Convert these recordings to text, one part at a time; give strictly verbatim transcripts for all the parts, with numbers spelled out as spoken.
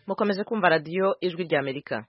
mukomeje kumva radiyo ijwi rya Amerika.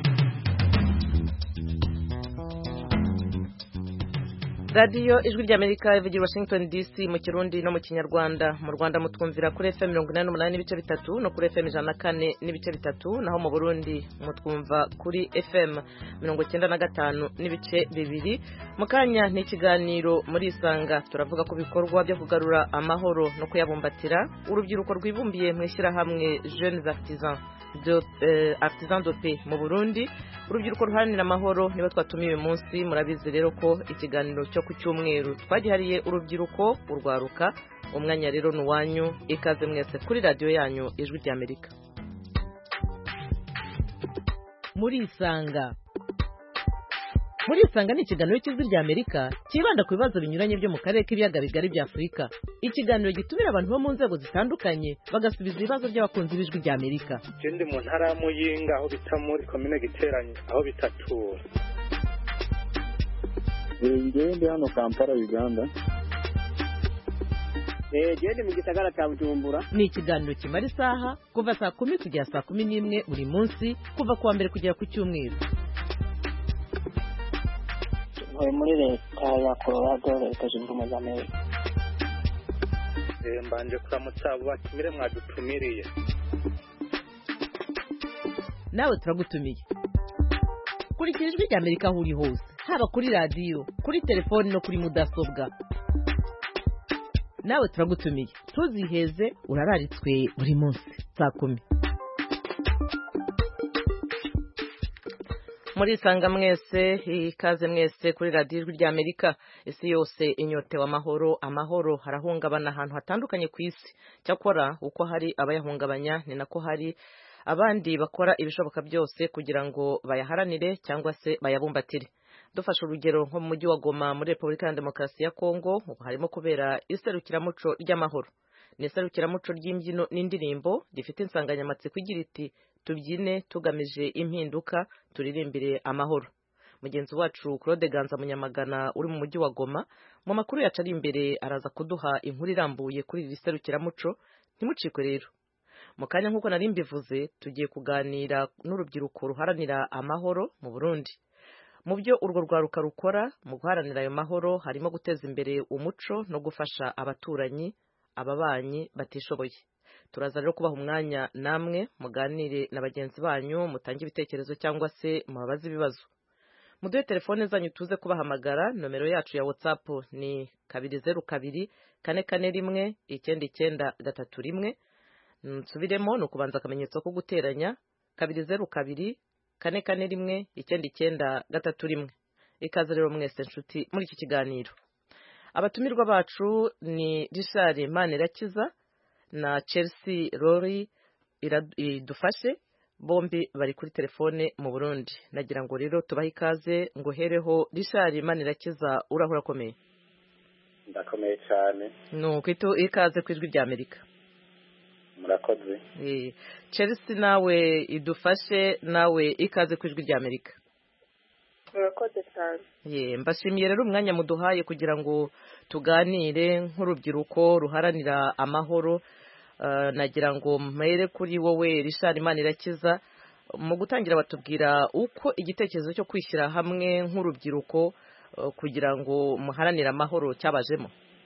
radiyo ijwi rya Amerika ivugira Washington D C mu Kirundi no mu Kinyarwanda. Mu Rwanda mutwumvira kuri F M mirongo inani n'umunani n'ibice bitatu no kuri F M ijana na kane n'ibice bitatu, naho mu Burundi mutwumva kuri F M mirongo icyenda na gatanu n'ibice bibiri. Mu kanya n'ikiganiro muri Isanga turavuga ku bikorwa byo kugarura amahoro no kuyabumbatira. Urubyiruko rwibumbiye mu ishyirahamwe Jeunes Artisans de euh, Artisans de Paix mu Burundi, urubyiruko ruharanira amahoro nibo twatumiye uyu munsi. Murabizi rero ko ikiganiro cyo ku cyumweru twagihariye urubyiruko urwaruka. Umwanya rero nuwanyu, ikaze mwese kuri radio yanyu ijwi rya Amerika. Muri Isanga Muri Isanga ni ikiganiro cy'ijwi rya Amerika kibanda ku bibazo binyuranye byo mu karere k'ibiyaga bigari bya Afurika. Ikiganiro gitumira abantu bo mu nzego zitandukanye bagasubiza ibibazo by'abakunzi b'ijwi rya Amerika. Ndi mu ntara ya Muyinga aho bita muri commune Giteranye aho bitatura. Ngiye ndi hano Kampala Uganda. Eh gende mu gisagara cya Bujumbura. Ni ikiganiro kimara isaha kuva saa kumi kugera saa kumi n'imwe buri munsi kuva kuwa mbere kugera ku cyumweru. Muri leta ya Colorado leta zunze ubumwe za Amerika. Eh mbanje kuramutsa abo batumire mwadutumiriye. Nawe turagutumiye. Kurikira ijwi rya Amerika aho uri hose, haba kuri radio, kuri telefone no kuri mudasobwa. Nawe turagutumiye. Tuziheze urararitswe buri munsi saa kumi. Muri Isanga mwese, ikaze mwese kuri radiyo ijwi rya Amerika. Isi yose inyotewe amahoro, amahoro harahungabana ahantu hatandukanye ku isi. Cyakora uko hari abayahungabanya ni nako hari abandi bakora ibishoboka byose kugira ngo bayaharanire cyangwa se bayabumbatire. Dufashe urugero nko mu mujyi wa Goma muri Repubulika ya Demokarasi ya Kongo, ubu harimo kubera iserukiramuco ry'amahoro. Ni iserukiramuco ry'imbyino n'indirimbo rifite insanganyamatsiko igira iti tubyine tugamije impinduka turirimbire amahoro. Mugenzi wacu Claude Ganza Munyamagana uri mu mujyi wa Goma, mu makuru yacu ari imbere araza kuduha inkuru irambuye kuri iri serukiramuco. Ntimucikwe rero. Mu kanya nk'uko nari mbivuze, tugiye kuganira n'urubyiruko ruharanira amahoro mu Burundi. Mu byo urwo rwaruka rukora mu guharanira ayo mahoro harimo guteza imbere umuco no gufasha abaturanyi, ababanyi batishoboye. Turaza rero kubaha umwanya namwe muganire na bagenzi banyu, mutange ibitekerezo cyangwa se mubabaze ibibazo. Muduhe telefone zanyu tuze kubahamagara. Nomero yacu ya WhatsApp ni kabiri zeru kabiri kane kane rimwe icyenda icyenda gatatu rimwe. Nsubiremo ni ukubanza akamenyetso ko guteranya kabiri zeru kabiri kane kane rimwe icyenda icyenda gatatu rimwe. Ikaze rero mwese nshuti muri iki kiganiro. Abatumirwa bacu ni Richard Manirakiza na Chelsea Rory idufashe, bombi bari kuri telefone mu Burundi. Nagira ngo rero tubahe ikaze, ngo hereho Richard Manirakiza, urahura komeye. Ndakomeye cyane. No kwito ikaze kwijwi rya Amerika. Murakoze. Eh Chelsea nawe idufashe, nawe ikaze kwijwi rya Amerika. Murakoze cyane. Ye mbashimiye rero umwanya muduhaye kugira ngo tuganire nk'urubyiruko ruharanira amahoro. Uh, nagira ngo mpere kuri wowe Richard Manirakiza, mu gutangira batubwira uko igitekerezo cyo kwishyira hamwe nk'urubyiruko uh, kugira ngo muharanire amahoro cyabajemo.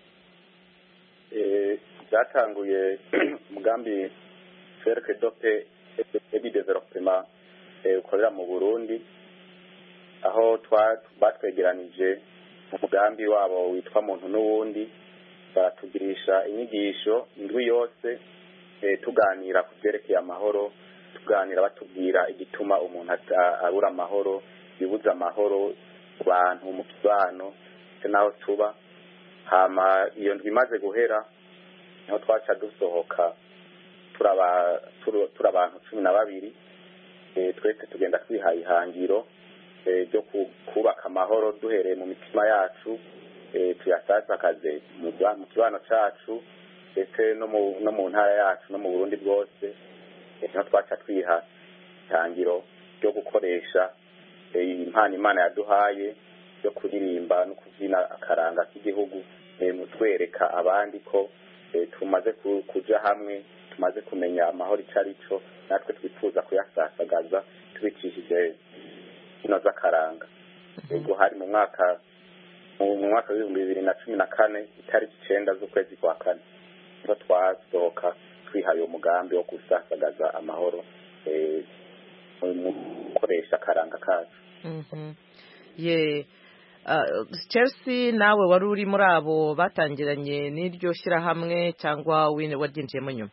Eh byatanguye umugambi Cercle de Paix et de Développement ukorera mu Burundi, aho batwegeranije umugambi wabo witwa muntu n'uwundi, baratugirisha inyigisho indwi yose e, tuganira ku byerekeye amahoro, tuganira batubwira igituma umuntu abura amahoro, bibuza amahoro ku bantu mu kibano naho tuba. Hama iyo ndwi imaze guhera niho twaca dusohoka turaba turabantu cumi na babiri, e, twese tugenda twihaye ihangiro ryo e, kubaka amahoro duhereye mu mitima yacu, e, tuyasasakaze mu kibano cyacu ndetse no mu no mu ntara yacu no mu Burundi bwose. Niho twaca twiha ihangiro ryo gukoresha e, impano Imana yaduhaye yo kuririmba no kubyina akaranga k'igihugu, e, mutwereka abandi ko e, tumaze kuja hamwe tumaze kumenya amahoro icyo ari cyo natwe twifuza kuyasasagaza tubicishije ino z'akaranga ubwo hari mu mwaka mu mwaka w'ibihumbi bibiri na cumi na kane itariki icenda z'ukwezi kwa kane niho twasohoka twihaye umugambi wo gusasagaza amahoro mu gukoresha akaranga kacu. ye Chelsea nawe wari uri muri abo batangiranye n'iryo shyirahamwe cyangwa waryinjiyemo nyuma?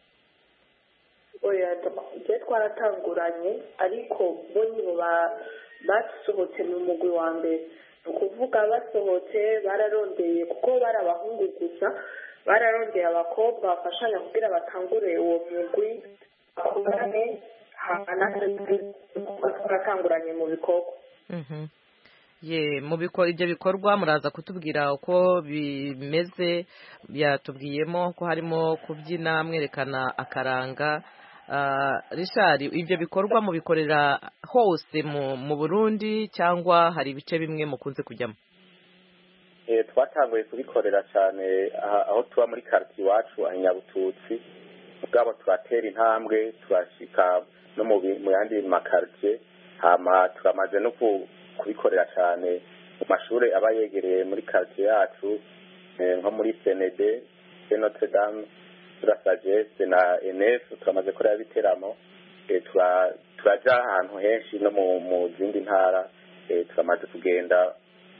oya twe twaratanguranye ariko bo nibo basohotse mu mugwi wa mbere ni ukuvuga basohotse bararondeye kuko bari abahungu gusa bararondeye abakobwa bafashanya kugira batangure uwo mugwi bakorane twaratanguranye mu bikorwa. ye mu bikora ibyo bikorwa muraza kutubwira uko bimeze byatubwiyemo ko harimo kubyina mwerekana akaranga. Richard, ibyo bikorwa mu bikorera hose mu Burundi cyangwa hari ibice bimwe mukunze kujyamo? twatanguye kubikorera cyane aho tuba muri quartier iwacu Anyabututsi ubwabo turatera intambwe turashika no mu yandi makartier hama turamaze no kubikorera cyane mu mashuri aba yegereye muri quartier yacu nko muri C N D, Notre Dame, Sagesse na N F turamaze kureba biteramo turaja ahantu henshi no mu zindi ntara turamaze kugenda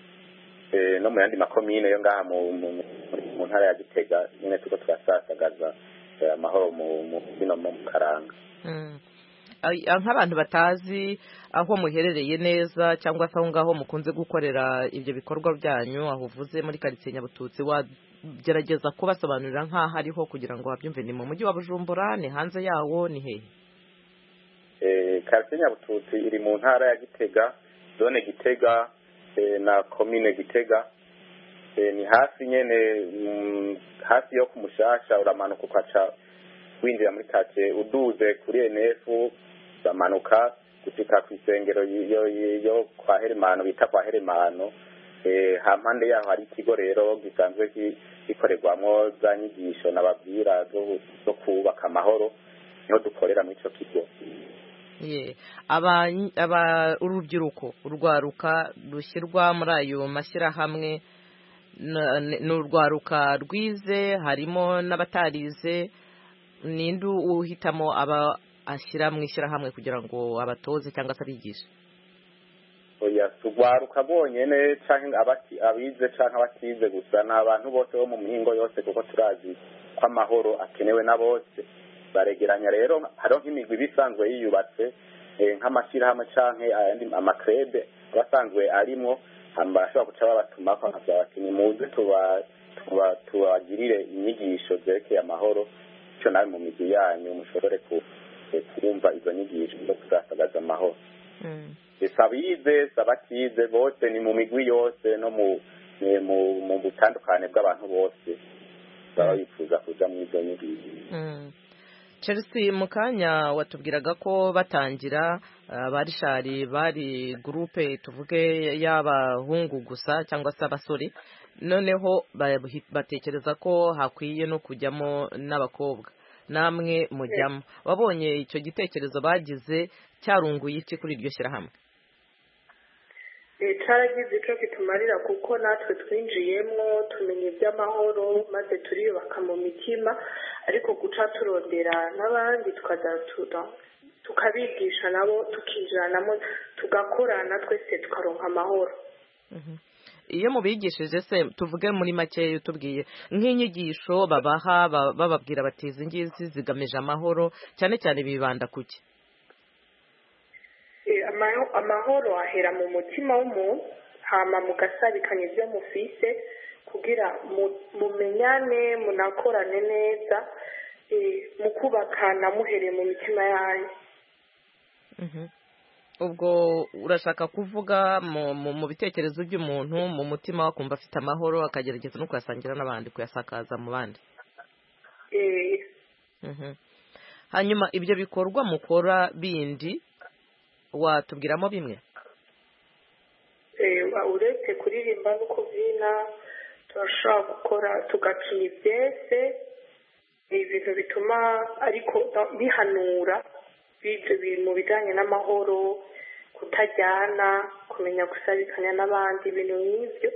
no mu yandi makomine yo ngaha mu ntara ya Gitega nyine tuko turasasagaza amahoro mu bino mu karanga. Nk'abantu batazi aho muherereye neza cyangwa se aho ngaho mukunze gukorera ibyo bikorwa byanyu aho uvuze muri quartier Nyabututsi wagerageza kubasobanurira nk'aho ariho kugira ngo babyumve? Ni mu mujyi wa Bujumbura, ni hanze yawo, ni hehe? eh quartier Nyabututsi iri mu ntara ya Gitega, zone Gitega na commune Gitega. Ni hafi nyene hafi yo kumushasha uramanuka ukaca winjira muri quartier uduze kuri N F uramanuka gushika ku isengero yo kwa Hermano bita kwa Hermano. eh hampande yaho hari ikigo rero gisanzwe gikorerwamo za nyigisho n'ababwira zo kubaka amahoro niho dukorera muri ico kigo. ye aba aba urubyiruko urwaruka rushyirwa muri ayo mashyirahamwe n'urwaruka rwize harimo n'abatarize, nindu uhitamo aba ashyira mu ishyirahamwe kugira ngo abatoze cyangwa se abigishe? oya tugwaruka bonyene canke abati abize canke abatize gusa n'abantu bose bo mu mihingo yose kuko turazi ko amahoro akenewe na bose baregeranya. Rero hariho nk'imigwi bisanzwe yiyubatse nk'amashyirahamwe canke ayandi amakrebe basanzwe arimo barashobora guca babatuma ko bati muze tuba tubagirire inyigisho zerekeye amahoro icyo nawe mu migwi yanyu mushobore kumva izo nyigisho zo kuzasagaza amahoro. Sabize sabatize bose ni mu migwi yose no mu mu butandukane bw'abantu bose baba bifuza kuja mu izo nyigisho. Chelsea, mukanya watubwiraga ko batangira barishari bari groupe tuvuge y'abahungu gusa cyangwa se abasore, noneho batekereza ko hakwiye no kujyamo n'abakobwa, namwe mujyamo. Wabonye icyo gitekerezo bagize cyarunguye iki kuri iryo shyirahamwe? cyaragize icyo kitumarira kuko natwe twinjiyemo tumenya iby'amahoro maze turiyubaka mu mitima, ariko guca turondera n'abandi tukazatura tukabigisha nabo tukinjiranamo tugakorana twese tukaronka amahoro. Iyo mubigishije se tuvuge muri make utubwiye nk'inyigisho babaha bababwira bati izi ngizi zigamije amahoro, cyane cyane bibanda kuki? Amahoro ahera mu mutima w'umuntu hama mugasabikanya ibyo mufise kugira mumenyane munakorane neza mukubakana muhereye mu mitima yanyu. Ubwo urashaka kuvuga mu bitekerezo by'umuntu mu mutima wakumva afite amahoro akagerageza no kuyasangira n'abandi, kuyasakaza mu bandi. Hanyuma ibyo bikorwa mukora bindi watubwiramo bimwe? uretse kuririmba no kubyina turashobora gukora tugakina ibyese ibintu bituma ariko bihanura mu bijyanye n'amahoro, kutajyana, kumenya gusabikanya n'abandi, ibintu nk'ibyo.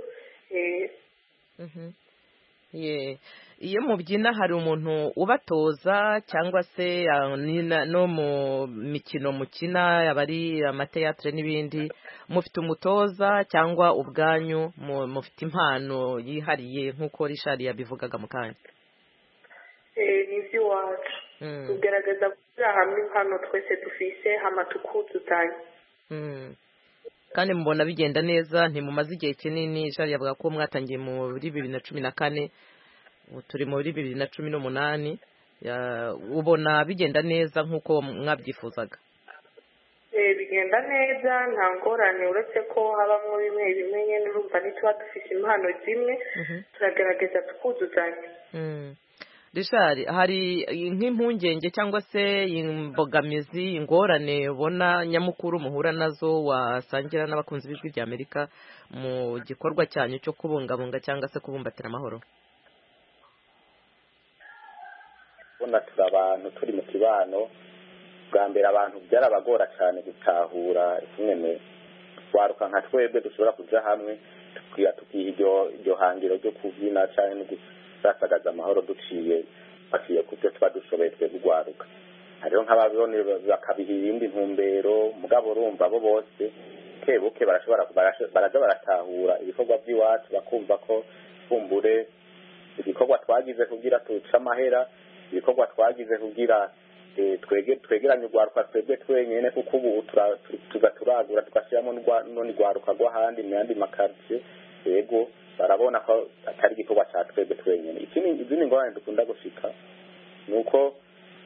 iyo mubyina hari umuntu ubatoza cyangwa se no mu mikino mukina yaba ari amateatire n'ibindi, mufite umutoza cyangwa ubwanyu mufite impano yihariye nk'uko Richard yabivugaga mu kanya? ni iby'iwacu tugerageza gushyira hamwe impano twese dufise hama tukuzuzanya. kandi mubona bigenda neza, ntimumaze igihe kinini. Richard yavuga ko mwatangiye muri bibiri na cumi na kane, turi muri bibiri na cumi n'umunani. ubona bigenda neza nk'uko mwabyifuzaga? bigenda neza, nta ngorane, uretse ko habamo bimwe bimwe nyine urumva ntituba dufite impano zimwe, turagerageza tukuzuzanya. Richard, hari nk'impungenge cyangwa se imbogamizi, ingorane ubona nyamukuru muhura nazo wasangira n'abakunzi b'Ijwi ry'Amerika mu gikorwa cyanyu cyo kubungabunga cyangwa se kubumbatira amahoro? ubona turi abantu turi mu kibano, bwa mbere abantu byarabagora cyane gutahura nyine twaruka nka twebwe dushobora kuja hamwe tukiha iryo hangiro ryo kubyina cyane no gusasagaza amahoro duciye baciye ku byo tuba dushoboye twe kugwaruka. hariho nk'ababibone bakabiha ibindi ntumbero, mugabo urumva bo bose kebuke barashobora baraza baratahura ibikorwa by'iwacu, bakumva ko fumbure ibikorwa twagize kugira tuce amahera, ibikorwa twagize kugira twegeranye urwaruka twebwe twenyine, kuko ubu tuza turagura tugashyiramo none urwaruka rw'ahandi mu yandi makaritsiye. yego barabona ko atari igikorwa cya twebwe twenyine. izindi ngorane dukunda gushika ni uko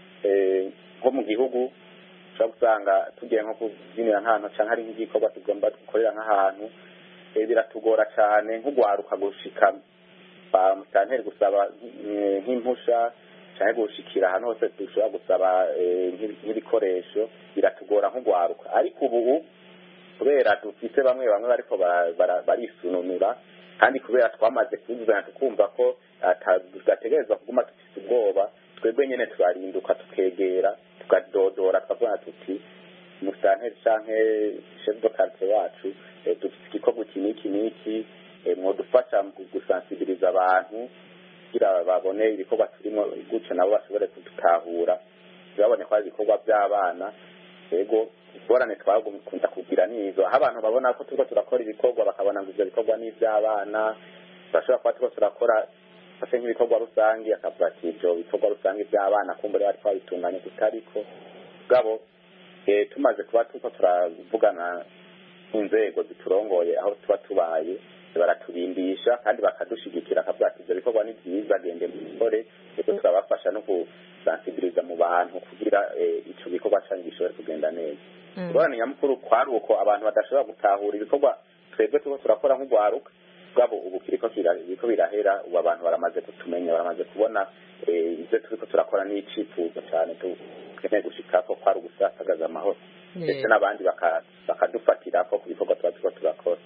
nko mu gihugu ushobora gusanga tugiye nko kubyinira nk'ahantu cyangwa hari nk'igikorwa tugomba gukorera nk'ahantu, biratugora cyane nk'urwaruka gushika ba musitanteri gusaba nk'impusha cyangwa gushikira ahantu hose dushobora gusaba nk'ibikoresho, biratugora nk'urwaruka. ariko ubu kubera dufite bamwe bamwe bariko barisununura, kandi kubera twamaze kuzuzanya tukumva ko tudategerezwa kuguma dufite ubwoba, twebwe nyine turarinduka tukegera tukadodora tukavuga tuti musitanteri canke chef de quartier wacu dufite igikorwa iki n'iki n'iki, mwodufasha mu gusensibiliza abantu kugira babone ibikorwa turimo, gutyo nabo bashobore kudutahura, babone ko ari ibikorwa by'abana. yego ingorane twagumukunda kugira nizo, aho abantu babona ko turiko turakora ibikorwa bakabona ngo ivyo bikorwa ni iby'abana, bashobora kuba turiko turakora ase nk'ibikorwa rusange akavuga ati ibyo bikorwa rusange by'abana kumbure bari twabitunganye tutariko. gabo tumaze kuba turiko turavugana inzego ziturongoye aho tuba tubaye, baratubindisha kandi bakadushigikira, akavuga ati ibyo bikorwa ni byiza, gende mubikore. rero turabafasha no kusensibiliza mu bantu kugira icyo gikorwa cyane gishobore kugenda neza. ingorane nyamukuru kwari uko abantu badashobora gutahura ibikorwa twebwe turiko turakora nk'urwaruka, bwabo ubu kiriko kiriko birahera, ubu abantu baramaze kutumenya, baramaze kubona ibyo turiko turakora n'icifuzo cyane tukeneye gushikako kwari ugusasagaza amahoro, ndetse n'abandi bakadufatira ko ku bikorwa tuba turiko turakora.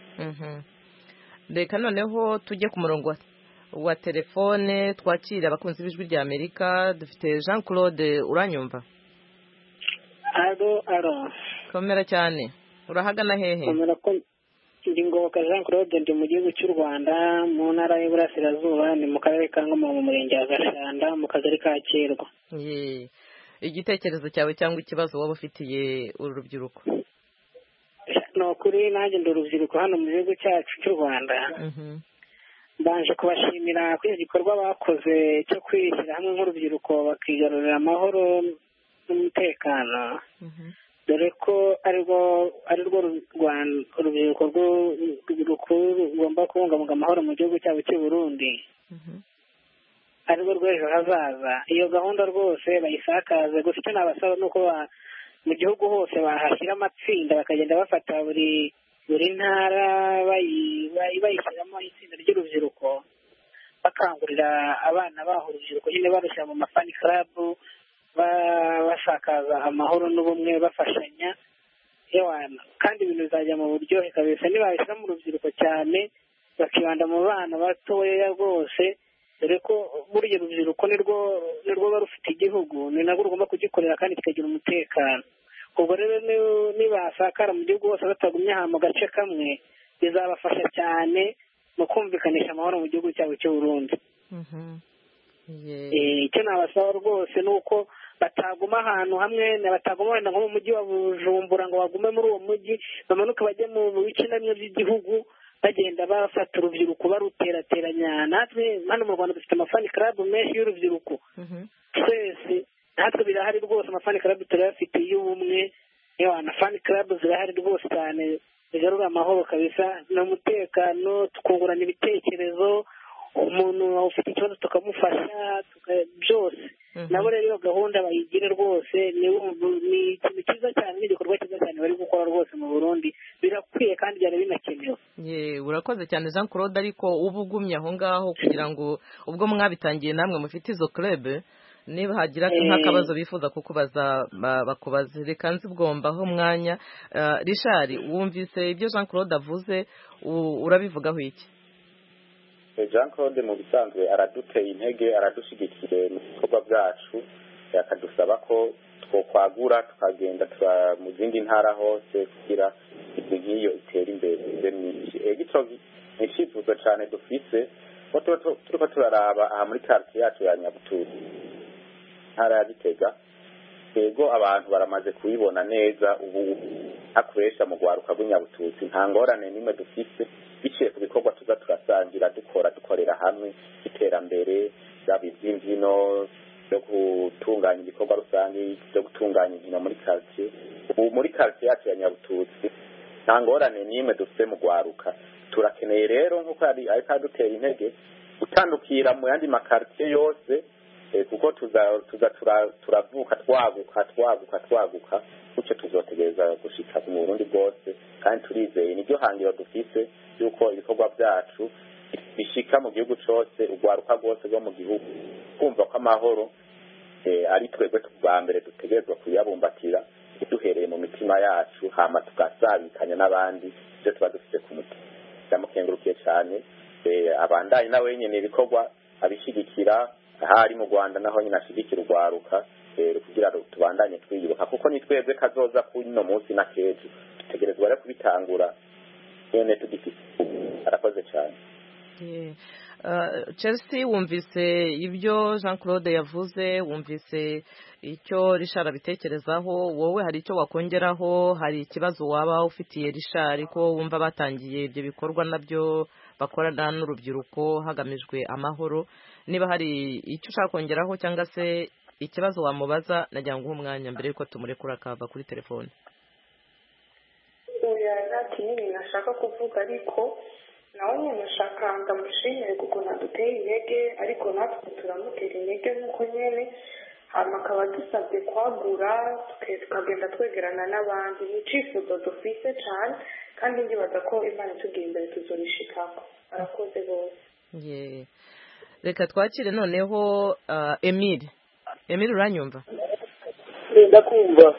reka noneho tujye ku murongo wa telefone twakira abakunzi b'Ijwi ry'Amerika. dufite Jean Claude, uranyumva? alo alo komera cyane, urahagana hehe? komera ko ndi Ngoboka Jean Claude, ndi mu gihugu cy'u Rwanda mu ntara y'Iburasirazuba, ni mu karere ka Ngoma mu murenge wa Gashanda mu kagari ka Kirwa. ye igitekerezo cyawe cyangwa ikibazo waba ufitiye uru rubyiruko? ni ukuri nanjye ndi urubyiruko hano mu gihugu cyacu cy'u Rwanda. mbanje kubashimira kuri iki gikorwa bakoze cyo kwishyira hamwe nk'urubyiruko bakigarurira amahoro n'umutekano, dore ko arirwo arirwo urubyiruko rukuru rugomba kubungabunga amahoro mu gihugu cyabo cy'u Burundi, arirwo rw'ejo hazaza. iyo gahunda rwose bayisakaze, gusa icyo nabasaba ni uko mu gihugu hose bahashyira amatsinda bakagenda bafata buri buri ntara bayishyiramo itsinda ry'urubyiruko, bakangurira abana baho urubyiruko nyine barushyira mu mafani club, basakaza amahoro n'ubumwe, bafashanya. kandi ibintu bizajya mu buryohe kabisa nibabishyira mu rubyiruko cyane, bakibanda mu bana batoya rwose, dore ko burya urubyiruko nirwo nirwo ruba rufite igihugu, ni nabwo rugomba kugikorera kandi kikagira umutekano. ubwo rero nibasakara mu gihugu hose batagumye aha mu gace kamwe bizabafasha cyane mu kumvikanisha amahoro mu gihugu cyabo cy'u Burundi. icyo nabasaba rwose ni uko bataguma ahantu hamwe, bataguma wenda nko mu mujyi wa Bujumbura ngo bagume muri uwo mujyi, bamanuke bajye mu bice bimwe by'igihugu bagenda bafata urubyiruko baruterateranya. Natwe hano mu Rwanda dufite amafani club menshi y'urubyiruko, twese natwe birahari rwose, amafani club turayafite y'ubumwe, na fani club zirahari rwose cyane, bigarura amahoro kabisa n'umutekano, tukungurana ibitekerezo, umuntu ufite ikibazo tukamufasha byose. nabo rero iyo gahunda bayigire rwose ni ikintu cyiza cyane, n'igikorwa cyiza cyane bari gukora rwose mu Burundi, birakwiye kandi byari binakenewe. ye urakoze cyane Jean Claude, ariko uba ugumye aho ngaho kugira ngo ubwo mwabitangiye namwe mufite izo club, niba hagira nk'akabazo bifuza kukubaza bakubaze, reka nzibwombaho umwanya. Richard, wumvise ibyo Jean Claude avuze, urabivugaho iki? Jean Claude mu bisanzwe araduteye intege, aradushyigikiye mu bikorwa byacu, akadusaba ko twokwagura tukagenda mu zindi ntara hose kugira izi nk'iyo itera imbere myinshi. Icyo ni icyifuzo cyane dufise ko turiko turaraba aha muri quartier yacu ya Nyabututu, ntara ya Gitega. Yego abantu baramaze kubibona neza, ubu hakoresha mu gwaruka rw'Inyabututsi nta ngorane nimwe dufise, biciye ku bikorwa tuza turasangira dukora dukorera hamwe iterambere, yaba iby'imbyino byo gutunganya ibikorwa rusange, byo gutunganya inkino muri quartier. Ubu muri quartier yacu ya Nyabututsi nta ngorane nimwe dufite mu gwaruka. Turakeneye rero nk'uko ari adutera intege gutandukira mu yandi makartier yose, kuko tuza tuza turavuka twaguka twaguka twaguka kucyo tuzotegereza gushika mu Burundi bwose, kandi turizeye nibyo hangiro dufise yuko ibikorwa byacu bishika mu gihugu cyose, ugwaruka rwose rwo mu gihugu kumva ko amahoro ari twebwe twa mbere dutegerezwa kuyabumbatira duhereye mu mitima yacu, hama tugasabikanya n'abandi byo tuba dufite ku mutima. Ndamukengurukiye cyane, abandanye nawe nyene ibikorwa abishigikira ahari mu Rwanda, naho nyine ashigikira ugwaruka kugira tubandanye twiyubuka, kuko ni twebwe kazoza kuno munsi na kejo, tutegerezwa rero kubitangura nyene tugifite. Arakoze cyane. Chelsea, wumvise ibyo Jean Claude yavuze, wumvise icyo Richard abitekerezaho, wowe hari icyo wakongeraho? Hari ikibazo waba ufitiye Richard ko wumva batangiye ibyo bikorwa nabyo bakorana n'urubyiruko hagamijwe amahoro? Niba hari icyo ushaka kongeraho cyangwa se ikibazo wamubaza, nagira ngo umwanya mbere yuko tumurekura akava kuri telefone. oya nta kinini nashaka kuvuga, ariko nawe nyine nashaka ndamushimire kuko naduteye intege, ariko natwe turamutera intege nk'uko nyine, hanyuma akaba dusabye kwagura tukagenda twegerana n'abandi. Ni icyifuzo dufise cyane, kandi ndibaza ko Imana itugiye imbere tuzorishikako. Arakoze bose. Reka twakire noneho Emile. Emile, uranyumva? Ndakumva.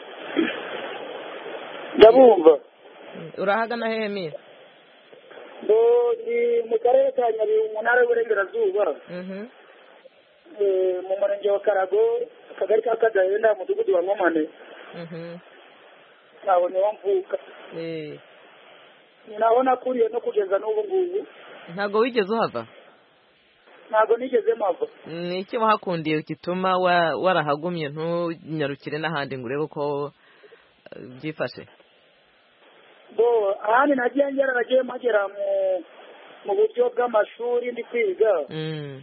Ndabumva. Urahagana he Emile? Bo ni mu karere ka Nyabihu, mu ntara y'Uburengerazuba. Mhm. Eh, mu murenge wa Karago, akagari ka Kagahenda, mudugudu wa Nkomane. Mhm. Naho niho mvuka. Eh. Ninabona kuriye no kugeza n'ubu ngubu. Ntago wigeze uhava? Ntago nigeze mpava. Ni iki wahakundiye gituma warahagumye ntunyarukire n'ahandi ngo urebe ko byifashe? Bo ahandi nagiye ngera nagiye magera mu mu buryo bw'amashuri ndi kwiga. Mm.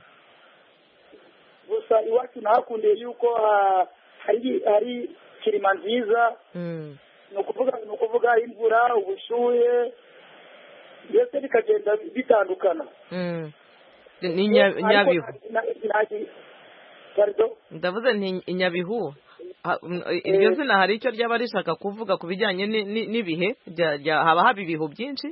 Gusa iwacu nahakundiye yuko hari hari kirima nziza. Mm. No kuvuga no kuvuga imvura, ubushuye, byose bikagenda bitandukana. Mm. Ni Nyabihu. Ndavuze nti Nyabihu. Iryo zina hari icyo ryaba rishaka kuvuga ku bijyanye n'ibihe? Haba haba ibihu byinshi?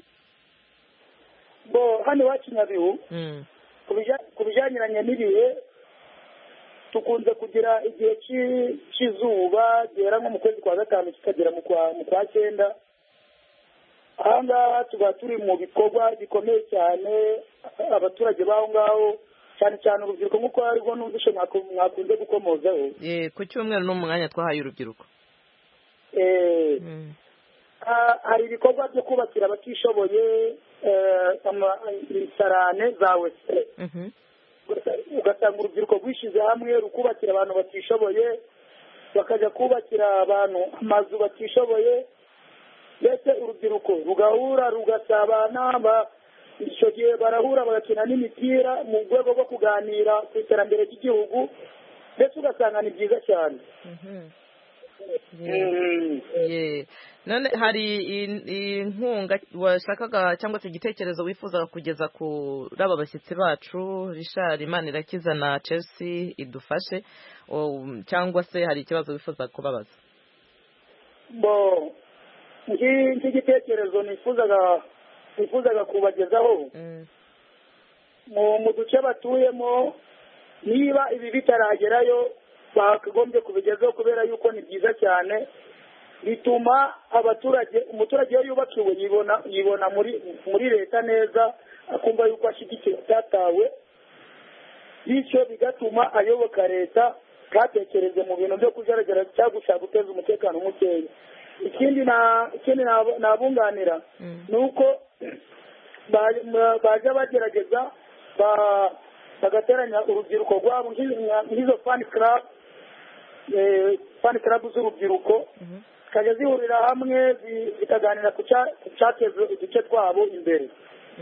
Bo hano iwacu Nyabihu, ku bijyanye n'ibihe, tukunze kugira igihe cy'izuba gihera nko mu kwezi kwa gatanu kikagera mu kwa cyenda. Ahangaha tuba turi mu bikorwa bikomeye cyane, abaturage b'aho ngaho cyane cyane urubyiruko nk'uko hariho n'ubwishe mwakunze gukomozaho ku cyumweru n'umwanya twahaye urubyiruko hari ibikorwa byo kubakira abatishoboye imisarane za wese ugasanga urubyiruko rwishyize hamwe rukubakira abantu batishoboye bakajya kubakira abantu amazu batishoboye mbese urubyiruko rugahura rugasabana icyo gihe barahura bagakina n'imipira mu rwego rwo kuganira ku iterambere ry'igihugu ndetse ugasanga ni byiza cyane none hari inkunga washakaga cyangwa se igitekerezo wifuzaga kugeza kuri aba bashyitsi bacu Richard Manirakiza na Chelsea idufashe cyangwa se hari ikibazo wifuza kubabaza? bo iki gitekerezo nifuzaga nifuzaga kubagezaho mu duce batuyemo niba ibi bitaragerayo bakagombye kubigezaho kubera yuko ni byiza cyane bituma abaturage umuturage iyo yubakiwe yibona yibona muri muri leta neza akumva yuko ashyigikiye cyatawe bityo bigatuma ayoboka leta katekereze mu bintu byo kujaragara cyangwa gushaka guteza umutekano mukeya. ikindi na ikindi nabunganira ni uko baje bagerageza bagateranya urubyiruko rwabo nk'izo fan club fan club z'urubyiruko zikajya zihurira hamwe zikaganira ku cyateza uduce twabo imbere.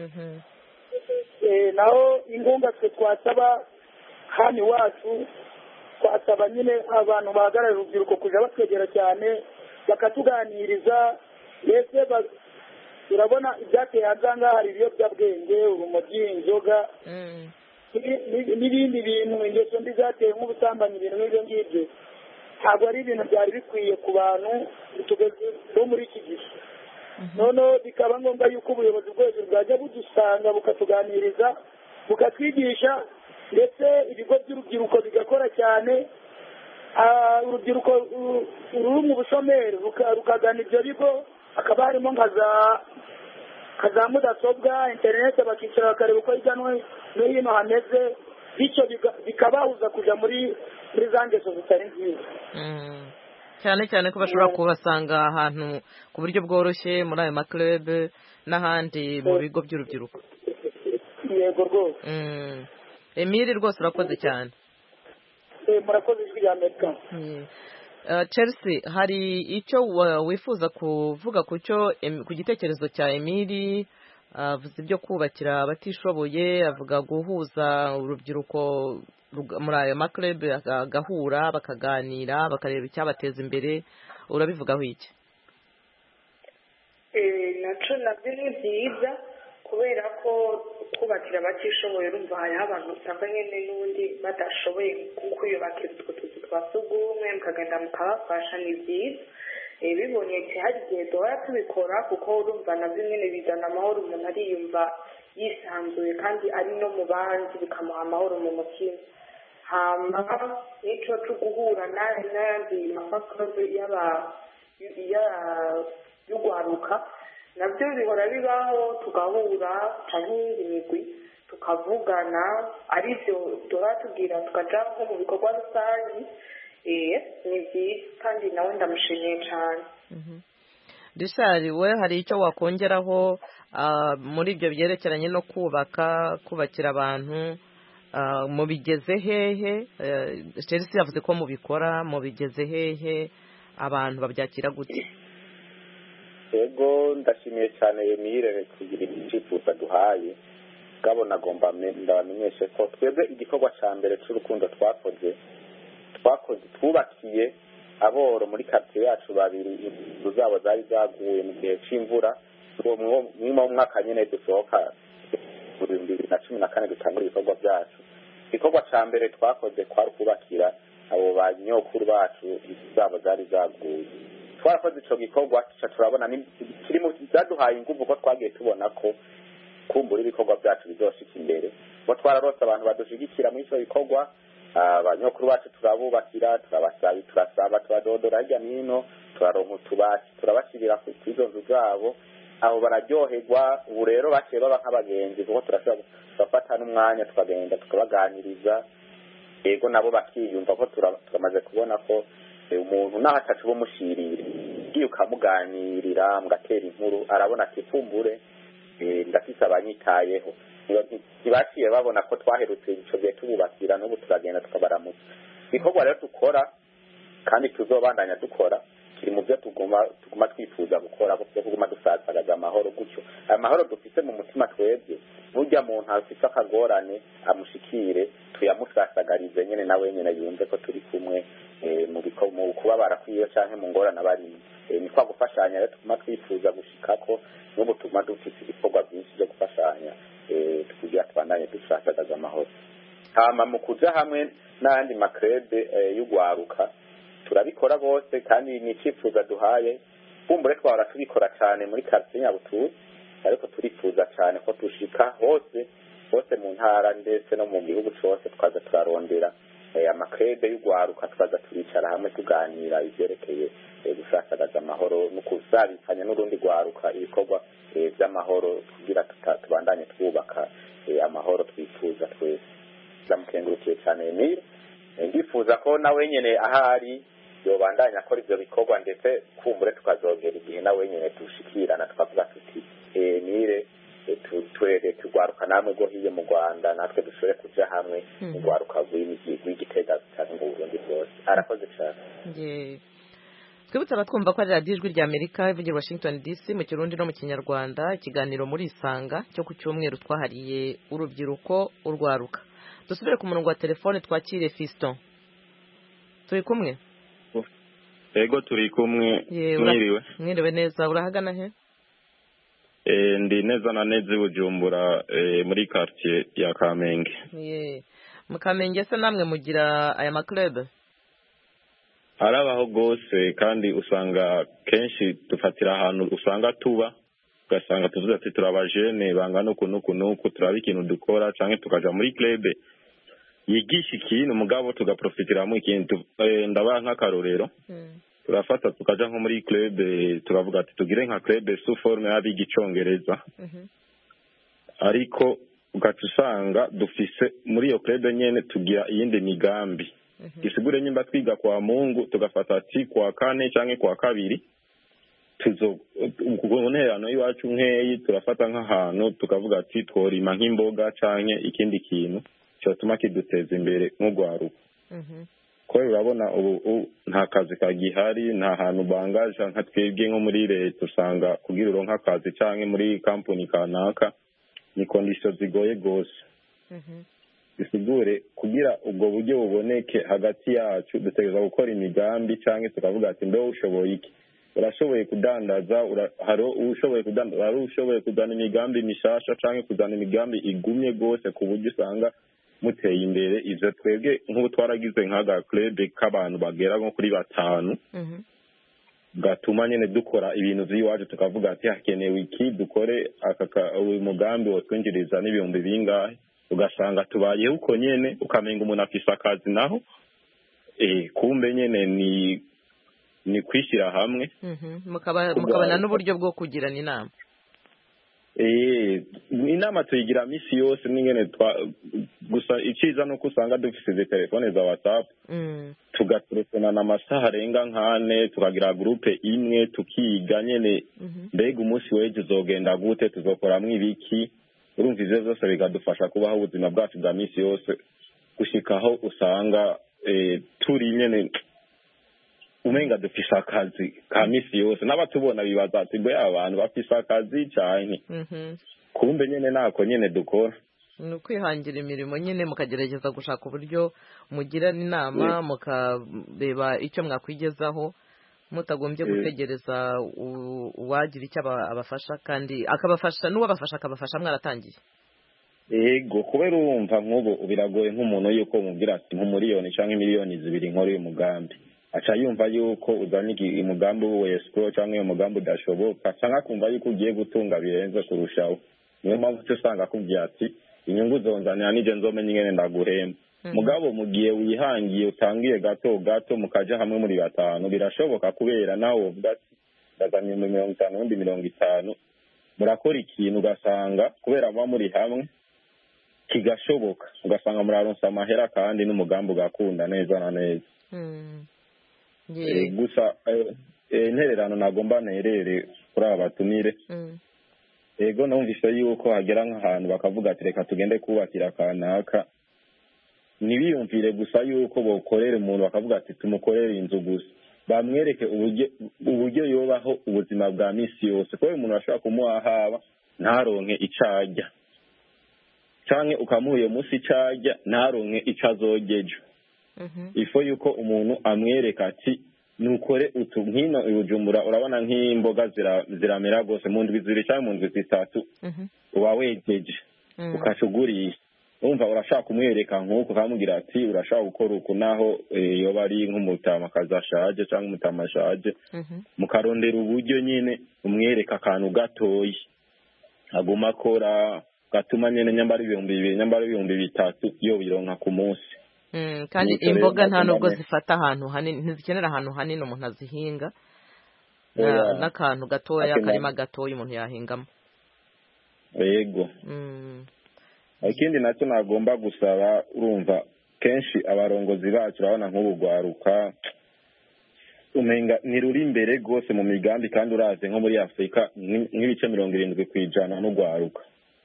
naho ingunga twe twasaba hano iwacu twasaba nyine abantu bahagararira urubyiruko kujya batwegera cyane bakatuganiriza mbese urabona ibyateye hanze aha ngaha hari ibiyobyabwenge urumogi inzoga n'ibindi bintu ingeso mbi zateye nk'ubusambanyi ibintu nk'ibyo ngibyo ntabwo ari ibintu byari bikwiye ku bantu bo muri iki gihe. noneho bikaba ngombwa yuko ubuyobozi bwo hejuru bwajya budusanga bukatuganiriza bukatwigisha ndetse ibigo by'urubyiruko bigakora cyane urubyiruko ruri mu bushomeri rukagana ibyo bigo hakaba harimo nka za mudasobwa interineti bakicara bakareba uko hirya no hino hameze bityo bikabahuza kujya muri muri za ngeso zitari nziza cyane cyane ko bashobora kubasanga ahantu ku buryo bworoshye muri ayo maklube n'ahandi mu bigo by'urubyiruko. yego rwose. Emile rwose urakoze cyane. murakoze ijwi rya Amerika. Chelsea hari icyo wifuza kuvuga ku cyo ku gitekerezo cya Emile avuze ibyo kubakira abatishoboye avuga guhuza urubyiruko muri ayo maklube agahura bakaganira bakareba icyabateza imbere urabivugaho iki? nacyo nabyo ni byiza kubera ko kubakira abatishoboye urumva hariho abantu usanga nyine n'ubundi badashoboye kwiyubakira utwo tuzu twa sugumwe mukagenda mukabafasha ni byiza. bibonetse hari igihe duhora tubikora kuko urumva nabyo nyine bizana amahoro umuntu ariyumva yisanzuye kandi ari no mu bandi bikamuha amahoro mu mutima. hama n'icyo cyo guhura n'ayandi mafakorode y'urwaruka nabyo bihora bibaho tugahura cyangwa iyindi migwi tukavugana aribyo duhora tubwira tukajya nko mu bikorwa rusange. ni byiza kandi nawe ndamushimiye cyane. Richard we hari icyo wakongeraho muri ibyo byerekeranye no kubaka kubakira abantu mubigeze hehe? Chelsea yavuze ko mubikora mubigeze hehe abantu babyakira gute? yego ndashimiye cyane Emile kugira icyifuzo duhaye gabona agomba ndabamenyeshe ko twebwe igikorwa cya mbere cy'urukundo twakoze twakoze twubakiye aboro muri quartier yacu babiri inzu zabo zari zaguye mu gihe cy'imvura mu mwaka nyine dusohoka mu bibiri na cumi na kane dutangura ibikorwa byacu. igikorwa cya mbere twakoze kwari kubakira abo banyokuru bacu inzu zabo zari zaguye. twarakoze icyo gikorwa turabona kiri mu byaduhaye ingufu ko twagiye tubona ko kumbura ibikorwa byacu bizoshika imbere ngo twararose abantu badushyigikira muri icyo gikorwa. abanyokuru bacu turabubakira turabasaba turasaba turadodora hirya n'ino turaronka utubati turabashyirira ku izo nzu zabo abo bararyoherwa ubu rero baciye baba nk'abagenzi kuko turashobora turafata n'umwanya tukagenda tukabaganiriza yego nabo bakiyumva ko turamaze kubona ko umuntu naho atacu bumushirire iyo ukamuganirira mugatera inkuru arabona ati fumbure ndafise abanyitayeho ntibaciye babona ko twaherutse ico gihe tububakira n'ubu turagenda tukabaramutsa ibikorwa rero dukora kandi tuzobandanya dukora kiri mu byo tuguma tuguma twifuza gukora byo kuguma dusasagaza amahoro gutyo amahoro dufite mu mutima twebwe burya muntu afite akagorane amushikire tuyamusasagarize nyene nawe nyene yumve ko turi kumwe mu biko mu kubabara kwiyo canke mu ngorane bari ni kwa gufashanya rero tuguma twifuza gushikako n'ubu tuguma dufite ibikorwa byinshi byo gufashanya tukugira twandanye dusasagaza amahoro hama mu kuja hamwe n'andi makrebe y'ugwaruka turabikora bose kandi ni icyifuza duhaye kumbure twara tubikora cyane muri quartier Nyabutuye ariko turifuza cyane ko tushika hose hose mu ntara ndetse no mu gihugu cyose twaza turarondera amakrebe y'ugwaruka twaza turicara hamwe tuganira ivyerekeye gusasagaza amahoro no kusabikanya n'urundi gwaruka ibikorwa by'amahoro kugira tubandanye twubaka amahoro twifuza twese ndamukengurukiye cyane Emile ndifuza ko nawe nyene ahari yobandanya akora ivyo bikorwa ndetse kumbure tukazogera igihe nawe nyene dushikirana tukavuga tuti Emile twere tugwaruka namwe go hiye mu Rwanda natwe dushobore kuja hamwe mu gwaruka rw'Igitega cyane mu Burundi bwose arakoze cyane twibutse abatwumva ko ari radiyo ijwi rya Amerika ivugira Washington D C mu Kirundi no mu Kinyarwanda ikiganiro muri Isanga cyo ku cyumweru twahariye urubyiruko urwaruka dusubire ku murongo wa telefone twakire Fiston turi kumwe Ego turi kumwe mwiriwe mwiriwe neza urahagana he eh ndi neza na neza Bujumbura muri quartier ya Kamenge eh mu Kamenge se namwe mugira aya ma club arabaho gose kandi usanga kenshi dufatira ahantu usanga tuba ugasanga tuvuze ati turabajene bangana uku nuku nuku turaba ikintu dukora canke tukaja muri club yigisha ikintu mugabo tugaprofitiramo ikintu ndaba nk'akarorero turafata tukaja nko muri club turavuga ati tugire nka club sous forme y'abiga icongereza ariko ugatusanga dufise muri iyo club nyene tugira iyindi migambi gisigure nyimba twiga kwa Mungu tugafata ati kwa kane canke kwa kabiri tuzo kubonerano iwacu nkeyi turafata nk'ahantu tukavuga ati tworima nk'imboga canke ikindi kintu cyatuma kiduteza imbere nk'ugwaruka ko urabona ubu nta kazi kagihari nta hantu bangaje nka twebwe nko muri leta usanga kugira uronka akazi canke muri company kanaka ni condition zigoye gose bisigure kugira ubwo buryo buboneke hagati yacu dutegereza gukora imigambi canke tukavuga ati mbe ushoboye iki urashoboye kudandaza haro ushoboye kudandaza haro ushoboye kuzana imigambi mishasha canke kuzana imigambi igumye gose ku buryo usanga muteye imbere ivyo twebwe nk'ubu twaragize nk'aga club k'abantu bagera nko kuri batanu gatuma nyene dukora ibintu vy'iwacu tukavuga ati hakenewe iki dukore aka uyu mugambi wo twinjiriza n'ibihumbi bingahe ugasanga tubayeho uko nyene ukamenga umuntu afise akazi naho eh kumbe nyene ni ni kwishira hamwe mukaba mukabana n'uburyo bwo kugirana inama eh inama tuyigira misi yose n'ingene twa gusa iciza no kusanga dufise telefone za WhatsApp mm. tugaterefona na masaha arenga nkane tukagira groupe imwe tukiga nyene mbega mm -hmm. umunsi weje uzogenda gute tuzokoramwe ibiki urumva ivyo vyose bikadufasha kubaho ubuzima bwacu bwa misi yose gushikaho usanga eh, turi nyene umenga dufise akazi ka misi yose n'abatubona bibaza ati mbe abantu bafise akazi cyane mhm kumbe nyene nako nyene dukora no kwihangira imirimo nyene mukagerageza gushaka uburyo mugira inama mukareba icyo mwakwigezaho mutagombye gutegereza uwagira icyo abafasha kandi akabafasha n'uwabafasha akabafasha mwaratangiye ego kubera urumva nk'ubu biragoye nk'umuntu yuko mubwira ati nk'umuriyoni canke miliyoni zibiri nkora uyu mugambi aca yumva yuko uzanye umugambi w'escrow canke umugambi udashoboka canke akumva yuko ugiye gutunga birenze kurushaho niyo mpamvu usanga akubwira ati inyungu zonzanira nije nzomenya ingene ndaguhemba mugabo mugiye wihangiye utangiye gato gato mukaja hamwe muri batanu birashoboka kubera nawe uvuga ati ndazanye mirongo itanu undi mirongo itanu murakora ikintu ugasanga kubera muba muri hamwe kigashoboka ugasanga muraronsa amahera kandi n'umugambi ugakunda neza na neza. Gusa intererano nagomba nerere kuri aba batumire ego numvise yuko hagera nk'ahantu bakavuga ati reka tugende kubakira kanaka ntibiyumvire gusa yuko bokorera umuntu bakavuga ati tumukorere inzu gusa bamwereke uburyo uburyo yobaho ubuzima bwa misi yose kubera umuntu ashobora kumuha haba ntaronke icajya canke ukamuha iyo musi icajya ntaronke ico azogejo. Ifo yuko umuntu amwereka ati nukore utu nkino ibujumbura urabona nk'imboga ziramera gose mu ndwi zibiri cyangwa mu ndwi zitatu uba wegeje ukashugurisha umva urashaka kumwereka nk'uko ukamubwira ati urashaka gukora uku naho yoba ari nk'umutamakazi ashaje cyangwa umutama ashaje mukarondera uburyo nyine umwereka akantu gatoyi aguma akora gatuma nyine nyambara ibihumbi bibiri nyambara ibihumbi bitatu yo bironka ku munsi. Kandi imboga nta nubwo zifata ahantu hanini ntizikenera ahantu hanini umuntu azihinga n'akantu gatoya akarima gatoya umuntu yahingamo. Yego ikindi nacyo nagomba gusaba urumva kenshi abarongozi bacu urabona nk'ubugwaruka umenga ntiruri imbere rwose mu migambi kandi uraze nko muri Afurika nk'ibice mirongo irindwi ku ijana n'ugwaruka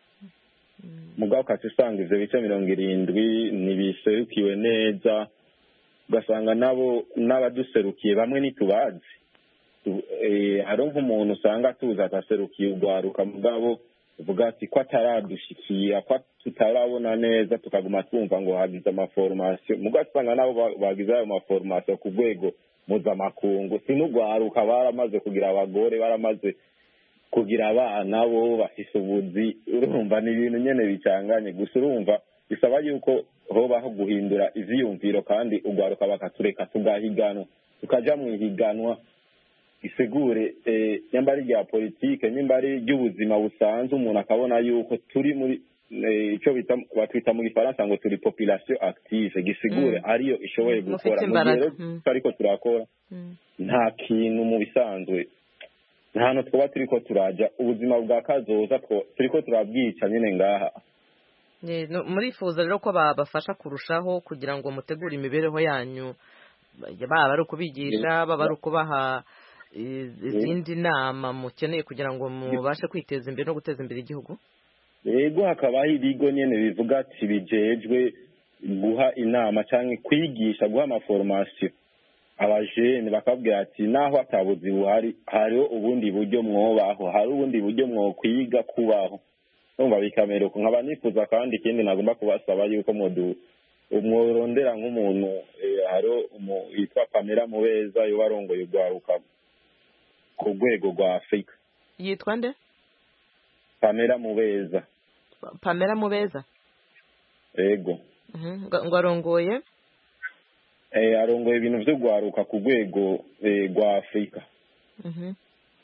mugabo ukase usanga ivyo bice mirongo irindwi ntibiserukiwe neza ugasanga nabo n'abaduserukiye bamwe ntitubazi. Hari nk'umuntu usanga tuzi ataserukiye ugwaruka mugabo uvuga ati ko ataradushikiye ko tutarabona neza tukaguma twumva ngo hagize amaformation mugabo usanga nabo bagize ayo maformation ku rwego mpuzamakungu sinugwaruka baramaze kugira abagore baramaze kugira abana bo bafise ubuzi urumva ni ibintu nyene bicanganye gusa urumva bisaba yuko hobaho guhindura ivyiyumviro kandi ugwaruka bakatureka tugahiganwa tukaja mu ihiganwa isigure nyambari rya politike nyambari ry'ubuzima busanzwe umuntu akabona yuko turi muri ico bita batwita mu Gifaransa ngo turi population active gisigure ariyo ishoboye gukora mu gihe ariko turakora nta kintu mu bisanzwe hano twaba turiko turaja ubuzima bwa kazoza turiko turabwica nyine ngaha. Murifuza rero ko babafasha kurushaho kugira ngo mutegure imibereho yanyu baba ari ukubigisha baba ari ukubaha izindi nama mukeneye kugira ngo mubashe kwiteza imbere no guteza imbere igihugu. Yego hakabaho ibigo nyene bivuga ati bijejwe guha inama cyangwa kwigisha guha amaformation abajene bakabwira ati naho atabuzi buhari hariho ubundi buryo mwobaho hari ubundi buryo mwokwiga kubaho umva bikamera uko nkaba nifuza kandi ikindi nagomba kubasaba yuko modu umworondera nk'umuntu hariho yitwa Pamela Mubeza yo barongoye ugwaruka ku rwego rwa Afrika. Yitwa nde? Pamela Mubeza. Pamela Mubeza? Yego. Ngo arongoye? Eh arongoye ibintu byo gwaruka ku rwego rwa Afrika. Mhm.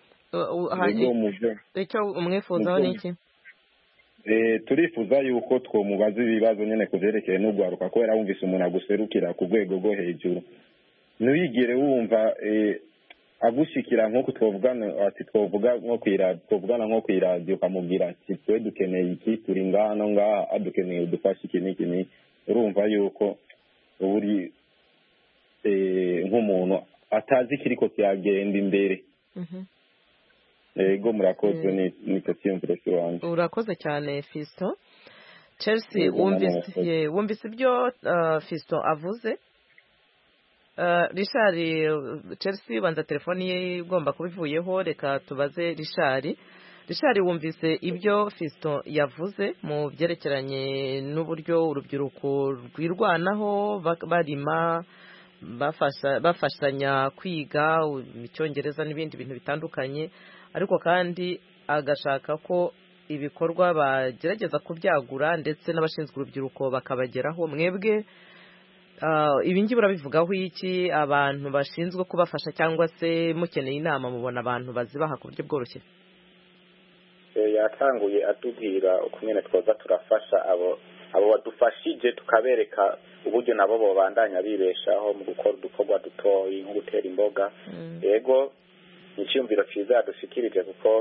Icyo umwifuzaho ni iki? Eh turifuza yuko twomubaza ibibazo nyene kuvyerekeye no gwaruka ko yaramvise umuntu aguserukira ku rwego rwo hejuru. Nuyigire wumva eh agushikira nko kutwovugana ati twovuga nko kwira twovugana nko kwiradio kamubwira ati twe dukeneye iki turi ngano nga adukeneye dufasha iki niki ni urumva yuko uri eh nk'umuntu atazi kiriko cyagenda imbere. Mhm. Ego murakoze ni ni cyumvire wanjye. Urakoze cyane Fisto. Chelsea wumvise wumvise ibyo Fisto avuze. Uh, Richard Chelsea banza telefoni ye igomba kubivuyeho reka tubaze Richard. Richard wumvise ibyo Fisto yavuze mu byerekeranye n'uburyo urubyiruko rwirwanaho barima bafasha bafashanya kwiga icyongereza n'ibindi bintu bitandukanye ariko kandi agashaka ko ibikorwa bagerageza kubyagura ndetse n'abashinzwe urubyiruko bakabageraho mwebwe ibi ngibi urabivugaho iki abantu bashinzwe kubafasha cyangwa se mukeneye inama mubona abantu bazibaha ku buryo bworoshye? Yatanguye atubwira ukumene twoza turafasha abo abo badufashije tukabereka uburyo nabo bobandanya bibeshaho mu gukora udukorwa dutoyi nko gutera imboga. Yego icyumviro cyiza yadushikirije kuko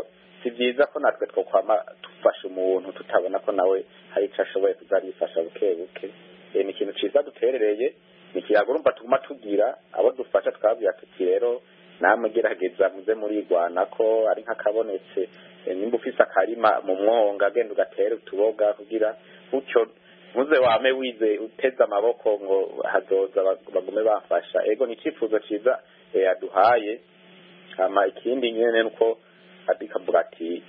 si byiza ko natwe twokwama dufasha umuntu tutabona ko nawe hari icyo ashoboye kuzarifasha buke buke ni ikintu cyiza duterereye ni ikiyago urumva tuguma tugira abo dufasha twabwira tuti rero namwe gerageza muze murigwana ko ari nk'akabonetse nimba ufise akarima mu mwonga agenda ugatera utuboga kugira utyo muze wame wize uteze amaboko ngo hazoza bagume bafasha ego ni icyifuzo cyiza yaduhaye hama ikindi nyene nuko adikavuga ati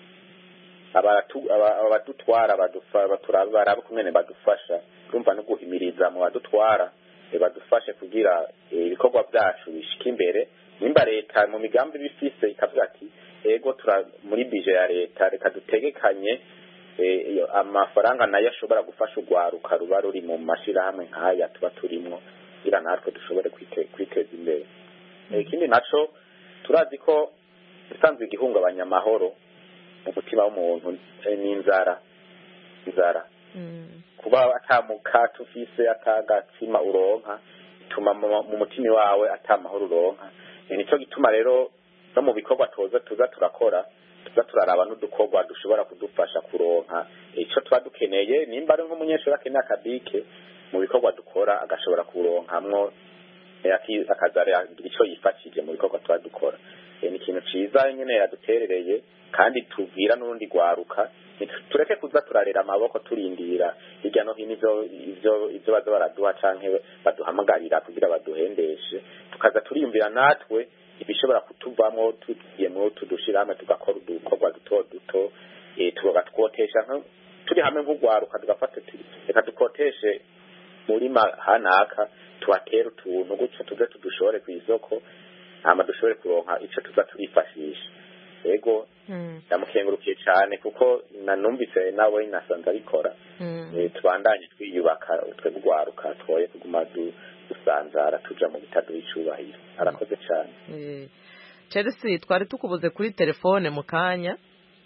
abadutwara baraba kumene badufasha urumva no guhimiriza mu badutwara badufashe kugira ibikorwa byacu bishika imbere nimba leta mu migambi bifise ikavuga ati ego tura muri bije ya leta reka dutegekanye amafaranga nayo ashobora gufasha urwaruka ruba ruri mu mashirahamwe nk'aya tuba turimwo kugira natwe dushobore kwiteza imbere ikindi naco turazi ko isanzwe igihungabanya amahoro mu mutima w'umuntu n'inzara inzara kuba atamuka tufise atagatsima uronka bituma mu mutima wawe atamahoro uronka nicyo gituma rero no mu bikorwa tuza tuza turakora tuza turaraba n'udukorwa dushobora kudufasha kuronka icyo tuba dukeneye nimba ari nk'umunyeshuri akeneye akabike mu bikorwa dukora agashobora kuronkamwo akazara icyo yifashije mu bikorwa tuba dukora ni ikintu cyiza nyine yaduterereye kandi tubwira n'urundi rwaruka tureke kuza turarera amaboko turindira hirya no hino ivyo ivyo baza baraduha canke baduhamagarira kugira baduhendeshe tukaza turiyumvira natwe ibishobora kutuvamwo tugiyemwo tudushirame tugakora udukorwa duto duto tugatwotesha turi hamwe nk'urwaruka tugafata reka dukoteshe murima hanaka tubatera utuntu gutyo tuze tudushore ku isoko hama dushobore kuronka ico tuza turifashisha ego ndamukengurukiye cyane kuko nanumvise nawe nasanze abikora tubandanye twiyubaka twe gwaruka twoye kuguma dusanzara tuja mu bitadu icubahiro arakoze cyane Chelsea twari tukubuze kuri telefone mu kanya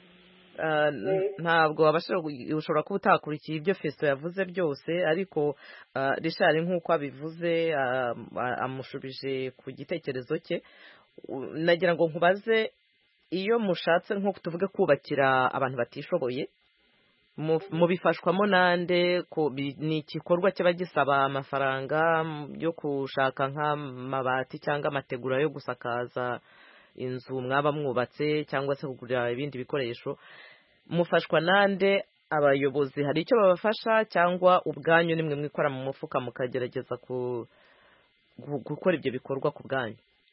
ntabwo ushobora kuba utakurikiye ibyo Festo yavuze byose ariko Richard nk'uko abivuze amushubije ku gitekerezo cye nagira ngo nkubaze iyo mushatse nko tuvuge kubakira abantu batishoboye mubifashwamo nande ni igikorwa cyaba gisaba amafaranga yo gushaka nk'amabati cyangwa amategura yo gusakaza inzu mwaba mwubatse cyangwa se kugura ibindi bikoresho mufashwa nande abayobozi hari icyo babafasha cyangwa ubwanyu nimwe mwikora mu mufuka mukagerageza gukora ibyo bikorwa ku bwanyu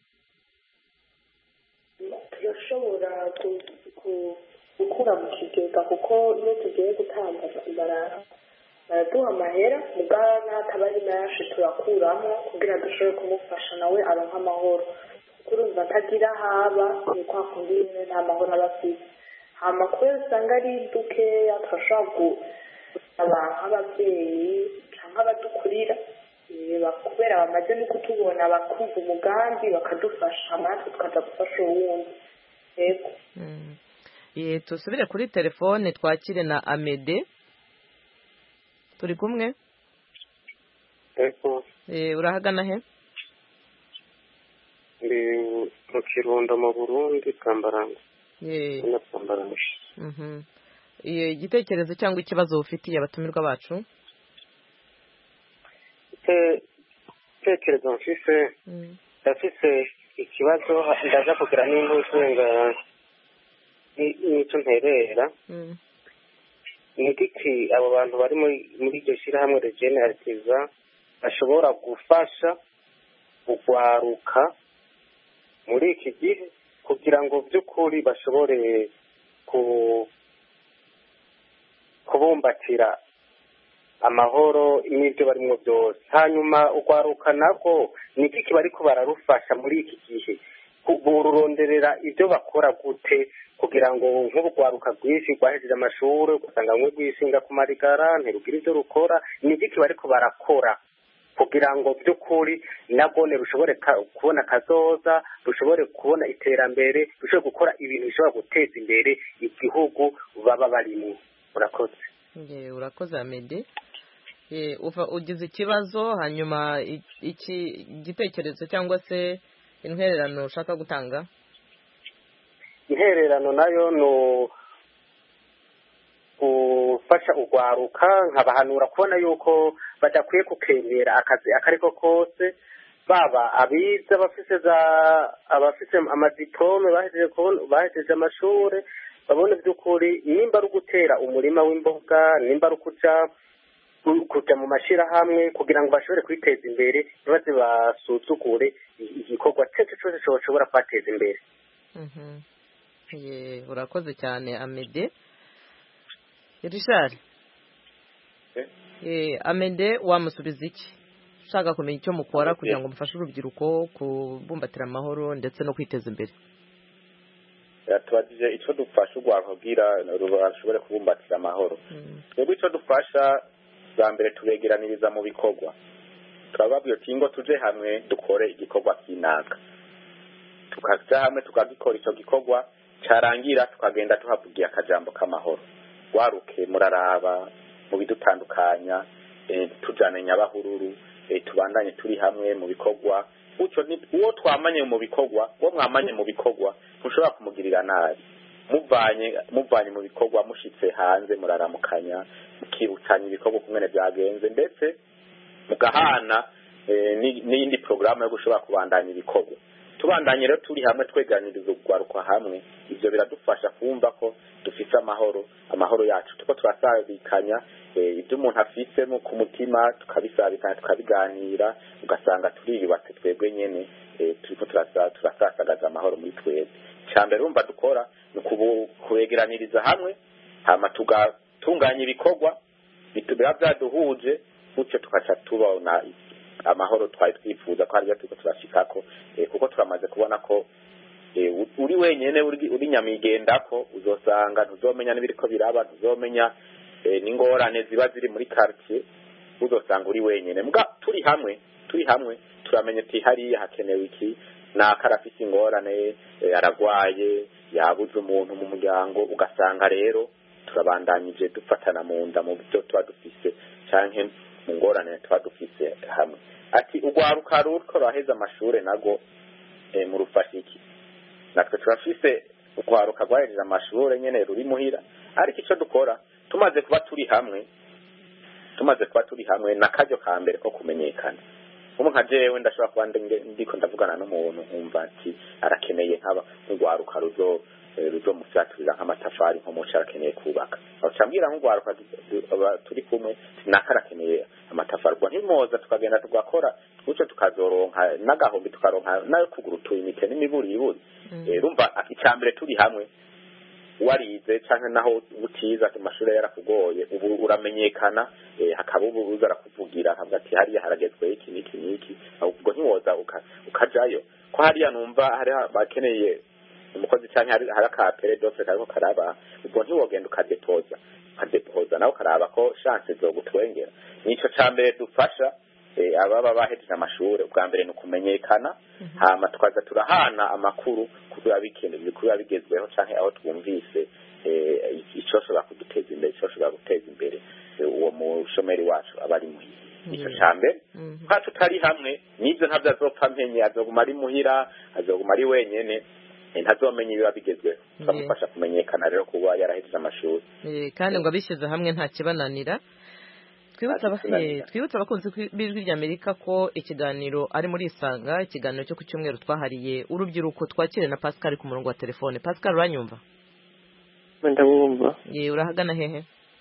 turashobora gukura mu kigega kuko iyo tugiye gutanga baraduha amahera mugabo n'ataba ari menshi turakuramo kugira dushobore kumufasha nawe aronka amahoro kurumva atagira haba ni kwa kundi nta mahoro aba afite hama kubera usanga ari dukeya turashobora gusaba nk'ababyeyi cyangwa abadukurira kubera bamaze no kutubona bakumva umugambi bakadufasha natwe tukaza gufasha uwundi yego tusubire kuri telefone twakire na Amede turi kumwe urahagana he ndi mu Kirundo mu Burundi Kambaranga igitekerezo cyangwa ikibazo ufitiye abatumirwa bacu igitekerezo mfise ndafise ikibazo ndaza kugira n'intuzenga n'icyo nterera ni giki abo bantu bari muri iryo shyirahamwe Regenerativa bashobora gufasha kugwaruka muri iki gihe kugira ngo by'ukuri bashobore kubumbatira amahoro n'ibyo barimo byose hanyuma ugwaruka nabwo ni iki bariko bararufasha muri iki gihe bururonderera ibyo bakora gute kugira ngo nk'ubugwaruka rwinshi rwahejeje amashuri ugasanga rumwe rwishinga ku marigara ntirugira ibyo rukora ni iki bariko barakora kugira ngo by'ukuri nabone rushobore kubona kazoza rushobore kubona iterambere rushobore gukora ibintu bishobora guteza imbere igihugu baba barimo urakoze urakoze Amede ugize ikibazo hanyuma iki igitekerezo cyangwa se intererano ushaka gutanga intererano nayo no gufasha urwaruka nkabahanura kubona yuko badakwiye kukemera akazi akariko kose baba abize abafise za abafise amadiplome bahejeje bahejeje amashure babone by'ukuri nimba ari ugutera umurima w'imboga nimba ari ukuja kuja mu mashirahamwe kugira ngo bashobore kwiteza imbere baze basuzugure igikorwa cyose cyose coshobora kwateza imbere. Mhm. Ye urakoze cyane Amede. Richard. Eh? Eh Amede wamusubiza iki? Ushaka kumenya icyo mukora kugira ngo mufashe urubyiruko kubumbatira amahoro ndetse no kwiteza imbere. Yatubajije icyo dufasha urwarugira rubashobore kubumbatira amahoro. Twebwe icyo dufasha bwa mbere tubegeraniriza mu bikorwa. Turababwiye ati ngo tuje hamwe dukore igikorwa kinaka. Tukaza hamwe tukagikora icyo gikorwa cyarangira tukagenda tuhavugiye akajambo k'amahoro. Waruke muraraba mu bidutandukanya e, tujane nyabahururu e, tubandanye turi hamwe mu bikorwa uco ni uwo twamanye mu bikorwa uwo mwamanye mu bikorwa ntushobora kumugirira nabi muvanye muvanye mu bikorwa mushitse hanze muraramukanya mukibutanya ibikorwa kumwene byagenze ndetse mugahana e, n'indi programme yo gushobora kubandanya ibikorwa tubandanye rero turi hamwe tweganiriza urwaruka hamwe ivyo biradufasha kumva ko dufite amahoro amahoro yacu tuko turasabikanya ibyo umuntu afise mu ku mutima tukabisabikanya tukabiganira ugasanga turiyubatse twebwe nyene turiko turasasagaza amahoro muri twebwe cyambere urumva dukora ni kubegeraniriza hamwe hama tugatunganya ibikorwa bitubira byaduhuje gutyo tukaca tubona amahoro twari twifuza ko ari turiko turashikako kuko turamaze kubona ko uri wenyene uri nyamigendako uzosanga ntuzomenya n'ibiriko biraba ntuzomenya n'ingorane ziba ziri muri quartier uzosanga uri wenyene mbwa turi hamwe turi hamwe turamenye ati hariya hakenewe iki nakarafise ingorane aragwaye yabuze umuntu mu muryango ugasanga rero turabandanyije dufatana mu nda mu byo tuba dufise canke mu ngorane tuba dufise hamwe ati urwaruka ruko raheza amashure nago mu rufashiki natwe turafise urwaruka rwahejeje amashure nyene ruri muhira ariko ico dukora tumaze kuba turi hamwe tumaze kuba turi hamwe nakaryo ka mbere ko kumenyekana umu nka jewe ndashobora kuba ndiko ndavugana n'umuntu nkumva ati arakeneye nkaba urwaruka ruzo ruzo musyaturira nk'amatafari nko muca arakeneye kubaka aho cyambwira nk'urwaruka turi kumwe nakarakeneye amatafari ubwo ntimoza tukagenda tugakora guco tukazoronka n'agahombi tukaronka nayo kugura utuyinite n'imiburi iburi rumva icyambere turi hamwe warize canke naho utiza ku mashure yarakugoye ubu uramenyekana hakaba ubu uzara kuvugira havuga ati hariya haragezwe iki niki niki ubwo ntiwoza ukajayo ko hariya numva hari bakeneye umukozi canke hari aka peredofe kariko karaba ubwo ntiwogenda ukadepoza ukadepoza nawe karaba ko chance zo gutwengera nico cambere dufasha ababa bahejeje amashure ubwa mbere nukumenyekana hama tukaza turahana amakuru kubira bikende bikubira bigezweho canke aho twumvise ico shobora kuduteza imbere ico shobora guteza imbere uwo mushomeri wacu abari muhira nico cambere kwa tutari hamwe nivyo ntavyo azopfa mpenye azoguma ari muhira azoguma ari wenyene ntazomenya ibiba bigezweho tukamufasha kumenyekana rero kuba yarahejeje amashuri kandi ngo abishyize hamwe nta kibananira twibutsa abakunzi b'ijwi ry'Amerika ko ikiganiro ari muri Isanga ikiganiro cyo ku cyumweru twahariye urubyiruko twakire na Pascal ku murongo wa telefone. Pascal uranyumva? Ndabumva. Ye urahagana hehe?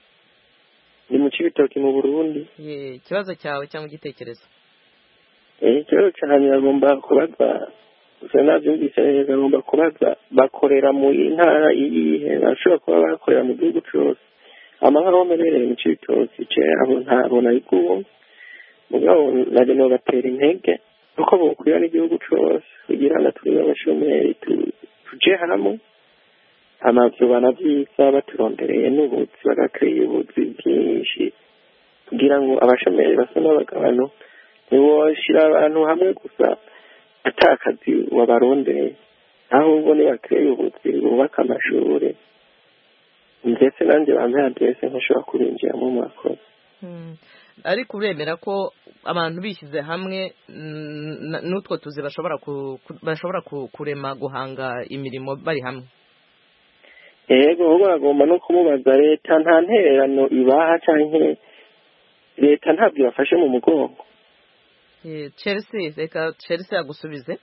Ndi mu Cibitoke mu Burundi. Ye ikibazo cyawe cyangwa igitekerezo? Eh ikibazo cyane agomba kubaza gusa nabyumvise neza agomba kubaza bakorera mu ntara iyihe bashobora kuba bakorera mu gihugu cyose amahoro merere mu Cibitoke cye abo ntabona ikubo mugabo naje no batera intege uko bokwira n'igihugu cyose kugira ngo turi abashomeri tuje hamwe amavyo banavyiza baturondereye n'ubuzi bagakwiye ubuzi bwinshi kugira ngo abashomeri basa n'abagabano ntiwoshira abantu hamwe gusa atakazi wabarondeye aho ubone bakwiye ubuzi bubaka amashuri ndetse nanjye bambaye adresse nkashobora kubinjira mu mwakoze ariko uremera ko abantu bishyize hamwe n'utwo tuzi bashobora bashobora kurema guhanga imirimo bari hamwe yego ahubwo agomba no kumubaza leta nta ntererano ibaha cyangwa leta ntabwo ibafashe mu mugongo. Chelsea reka Chelsea agusubize.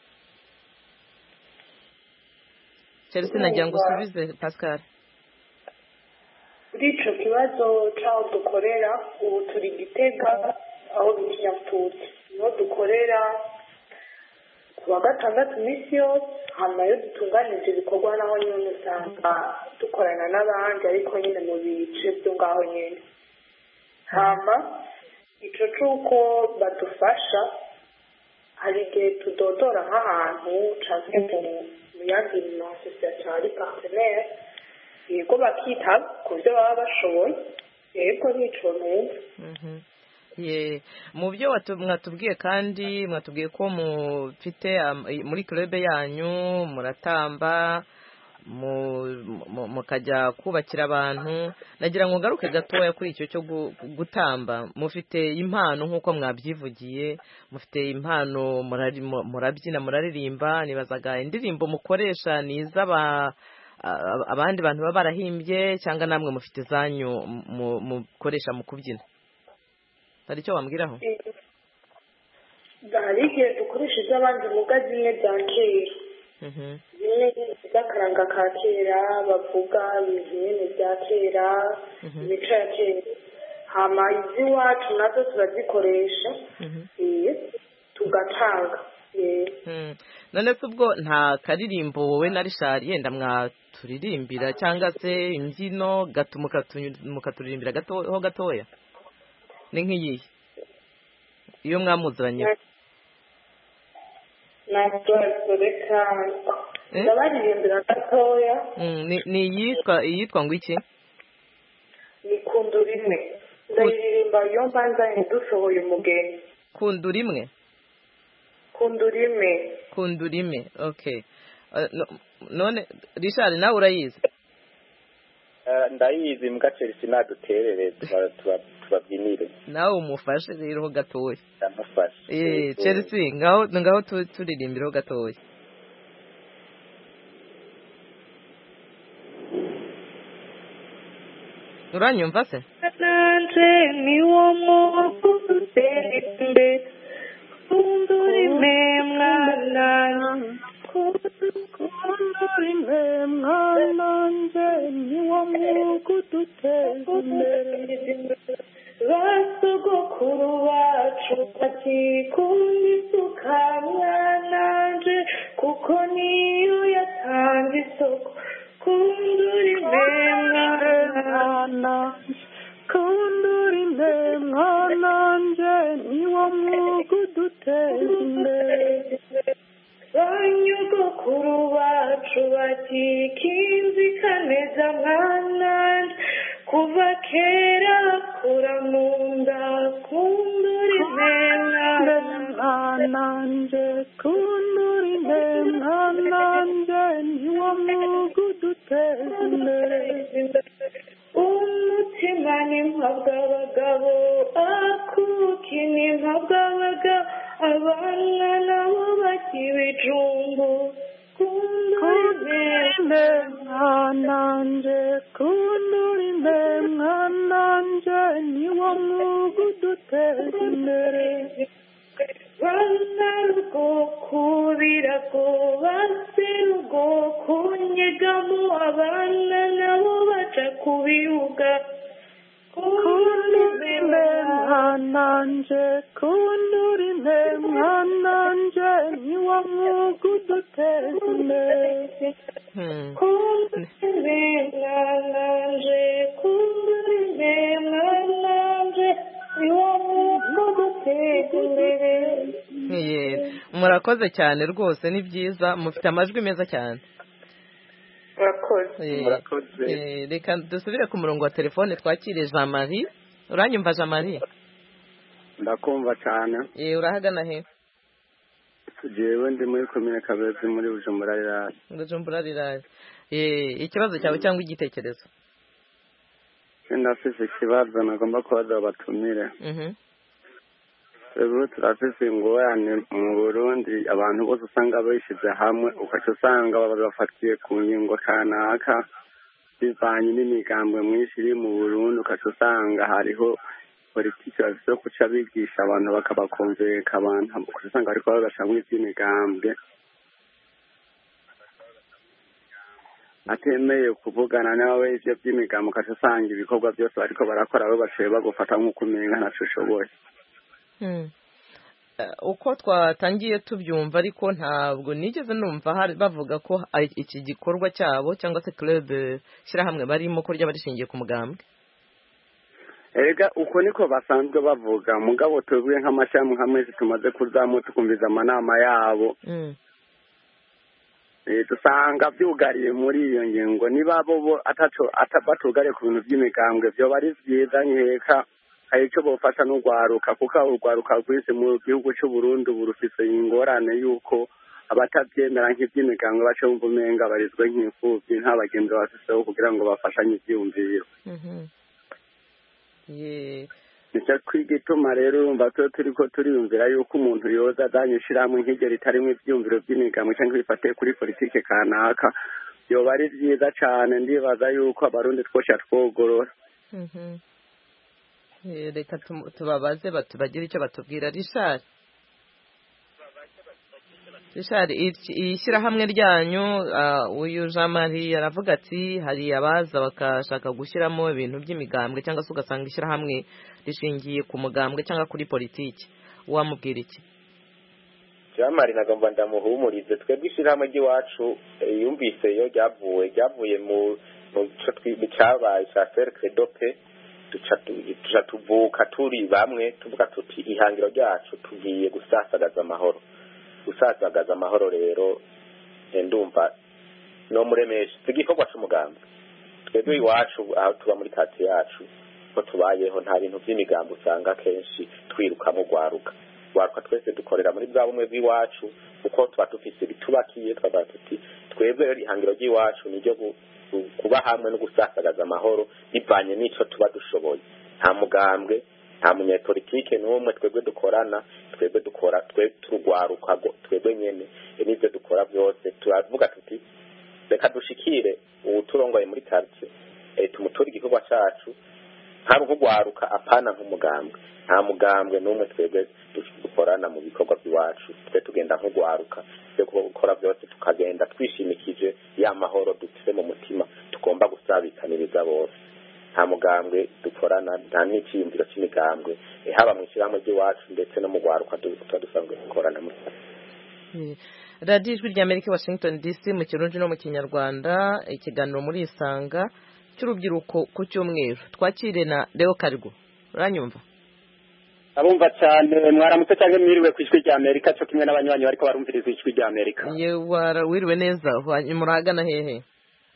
Chelsea nagira ngo usubize Pascal. Kuri icyo kibazo cy'aho dukorera ubu turi Gitega aho bita Nyafutsi niho dukorera ku wa gatandatu iminsi yose, hanyuma iyo dutunganije ibikorwa naho nyine usanga dukorana n'abandi ariko nyine mu bice byo ngaho nyine. hama icyo cy'uko badufasha hari igihe tudodora nk'ahantu cyangwa mu yandi masosiyete ari partenere yego bakita ku byo baba bashoboye yego n'icyo neza. mu byo mwatubwiye kandi mwatubwiye ko mufite muri club yanyu muratamba mukajya kubakira abantu, nagira ngo ngaruke gatoya kuri icyo cyo gutamba. Mufite impano nk'uko mwabyivugiye, mufite impano, murabyina muraririmba, nibazaga indirimbo mukoresha ni iz'aba abandi bantu baba barahimbye cyangwa namwe mufite zanyu mukoresha mu kubyina? hari icyo wambwiraho? hari igihe dukoresha iz'abandi muga zimwe bya kera, zimwe z'akaranga ka kera bavuga ibintu nyine bya kera, imico ya kera. hama iz'iwacu nazo turazikoresha tugatanga. none se ubwo nta karirimbo wowe na Richard yenda mwaturirimbira cyangwa se imbyino gato mukaturirimbira gatoho gatoya? ni nk'iyi iyo mwamuzanye ntabwo reka ndabaririmbira gatoya. ni iyitwa iyitwa ngo iki? ni kundura imwe, ndayiririmba iyo mbanzanye dusohoye umugeni. kundura imwe? kundura imwe kundura imwe okay. none Richard nawe urayizi? ndayizi mbwa Chelsea naduterere tubabyinire nawe umufashe rero gatoya. ndamufashe. eh Chelsea ngaho ngaho turirimbiraho gatoya. uranyumva se? nanje ni wo mukutembe kunduri memwana kunduri memwana nje ni wo mukutembe basogokuru bacu bati kumisuka mwana nje kuko niyo yatanze isoko kunduri memwana kunduri memwana nje ni wo mukutembe banyogokuru bacu bati kinzikaneza mwana kuva kera kura mu nda kunduri memwana nje kunduri memwana nje ni wo mukutembe umutima ni mpabwabagabo akuki ni mpabwabagabo abana nabo bakibijumbu kunduri memwana nje kunduri memwana nje ni wo muguduteza imbere bana rugo kubirago base rugo kunyegamo abana nabo baca kubibuga kunduri memwana nje kunduri memwana nje ni wo muguduteza imbere kunduri memwana nje kunduri memwana nje ni wo muguduteza imbere. murakoze cyane rwose, ni byiza, mufite amajwi meza cyane. murakoze. reka dusubire ku murongo wa telefone twakire Jean Marie. uranyumva Jean Marie? ndakumva cyane. eh urahagana he? jewe ndi muri komine Kabezi muri Bujumbura Rirari. Bujumbura Rirari. eh ikibazo cyawe cyangwa igitekerezo? ndafise ikibazo nagomba kubaza abatumire. mhm Ebu turafise ingorane mu Burundi, abantu bose usanga bishize hamwe ukaca usanga babafatiye ku ngingo kanaka bivanye n'imigambwe myinshi iri mu Burundi ukaca usanga hariho politiki bafise yo kuca bigisha abantu bakabakonveka abantu ukaca usanga bariko bagacamwo ivy'imigambwe atemeye kuvugana nawe ivyo vy'imigambwe ukaca usanga ibikorwa byose bariko barakora bo baciye bagufata nk'uko umenga ntaco ushoboye. uko twatangiye tubyumva ariko ntabwo nigeze numva bavuga ko iki gikorwa cyabo cyangwa se club shyirahamwe barimo ko ryaba rishingiye ku mugambwe. Ega uko niko basanzwe bavuga mugabo twebwe nk'amashyirahamwe hamwe tumaze kuzamu tukumviza amanama yabo dusanga byugariye muri iyo ngingo niba bo ataco atabatugariye ku bintu by'imigambwe byo bari byiza nkeka hari icyo bofasha n'ugwaruka kuko urwaruka rwise mu gihugu cy'u Burundi burufise ingorane yuko abatabyemera nk'iby'imigambwe bace bumva umenga barizwe nk'imfuvyi nta bagenzi bafiseho kugira ngo bafashanye ivyumviro. Nicyo twigituma rero urumva twe turiko turiyumvira yuko umuntu yoza azanye ishirahamwe nk'iryo ritarimwo ivyumviro by'imigambwe canke bifatiye kuri politike kanaka yoba ari vyiza cane ndibaza yuko abarundi twosha twogorora. Reka tubabaze batubagire icyo batubwira. Richard Richard ishyirahamwe ryanyu uyu Jean Marie aravuga ati hari abaza bakashaka gushyiramo ibintu by'imigambwe cyangwa se ugasanga ishyirahamwe rishingiye ku mugambwe cyangwa kuri politiki wamubwira iki? Jean Marie nagomba ndamuhumurize twebwe ishyirahamwe ry'iwacu yumvise yo ryavuye ryavuye mu mu cyabaye cya Cercle Dope tuca tuvuka turi bamwe tuvuga tuti ihangiro ryacu tugiye gusasagaza amahoro gusasagaza amahoro rero ndumva no muremesha igikorwa cy'umugambi twebwe iwacu aho tuba muri kati yacu ko tubayeho nta bintu by'imigambi usanga kenshi twiruka mu gwaruka gwaruka twese dukorera muri bwa bumwe bw'iwacu uko tuba dufise bitubakiye twavuga tuti twebwe ihangiro ry'iwacu niryo kuba hamwe no gusasagaza amahoro bivanye n'ico tuba dushoboye nta mugambwe nta munyepolitike n'umwe twebwe dukorana twebwe dukora twe turugwaruka twebwe nyene n'ivyo dukora byose turavuga tuti reka dushikire uturongoye muri quartier eh tumutura igikorwa cyacu ntabwo kugwaruka apana nk'umugambwe nta mugambwe n'umwe twebwe dukorana mu bikorwa by'iwacu twe tugenda nk'ugwaruka byo gukora byose tukagenda twishimikije ya mahoro dufite mu mutima tugomba gusabikaniriza bose nta mugambwe dukorana nta n'ikiyumviro cy'imigambwe haba mu ishyirahamwe ry'iwacu ndetse no mu gwaruka dusanzwe dukorana muri radiyo ijwi ry'Amerika Washington D C mu kirundi no mu kinyarwanda ikiganiro muri isanga cy'urubyiruko ku cyumweru twakire na Leo Karigo uranyumva? abumva cyane mwaramutse cyangwa mwiriwe ku ijwi ry'Amerika cyo kimwe n'abanywanyi bariko barumviriza ijwi ry'Amerika. Yewe wiriwe neza muragana hehe?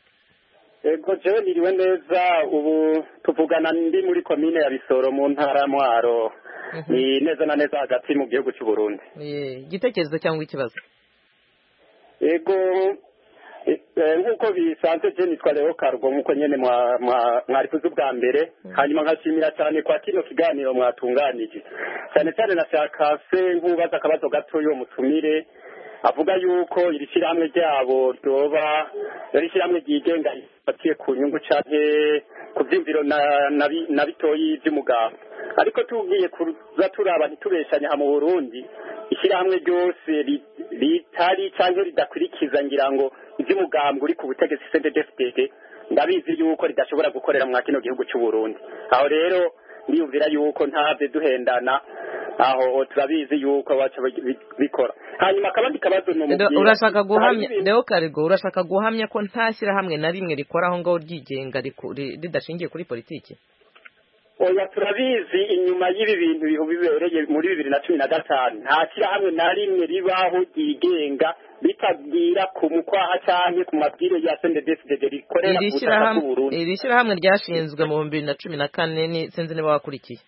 Ego jewe niriwe neza ubu tuvugana ndi muri komine ya Bisoro mu ntara Mwaro ni neza na neza hagati mu gihugu cy'u Burundi. Eh igitekerezo cyangwa ikibazo? Ego nk'uko bisanzwe je nitwa Leo Kargo nk'uko nyene mwari kuzi ubwa mbere hanyuma nkashimira cyane kwa kino kiganiro mwatunganije cyane cyane nashaka se nk'ubaza akabazo gato yo mutumire avuga yuko iri shyirahamwe ryabo ryoba iri shyirahamwe ryigenga rifatiye ku nyungu canke ku vyumviro na bitoyi vy'umugabo ariko tugiye kuza turaba ntitubeshanya mu Burundi ishyirahamwe ryose ritari canke ridakurikiza ngira ngo iby'umugambwe uri ku butegetsi C N D D F D D ndabizi yuko ridashobora gukorera mu kino gihugu cy'u Burundi aho rero niyumvira yuko ntavye duhendana aho turabizi yuko baca bikora hanyuma kabandi kabazo no mubwira urashaka guhamya Leo Karigo urashaka guhamya ko ntashyira hamwe na rimwe rikora aho ngaho ryigenga ridashingiye kuri politiki? Oya turabizi inyuma y'ibi bintu bibereye muri bibiri na cumi na gatanu nta shyirahamwe na rimwe ribaho ryigenga bitabwira ku mukwaha cyane ku mabwire ya C N D D F D D rikorera ku butaka bw'u Burundi. Iri shyirahamwe ryashinzwe mu bibiri na cumi na kane ni sinzi niba wakurikiye.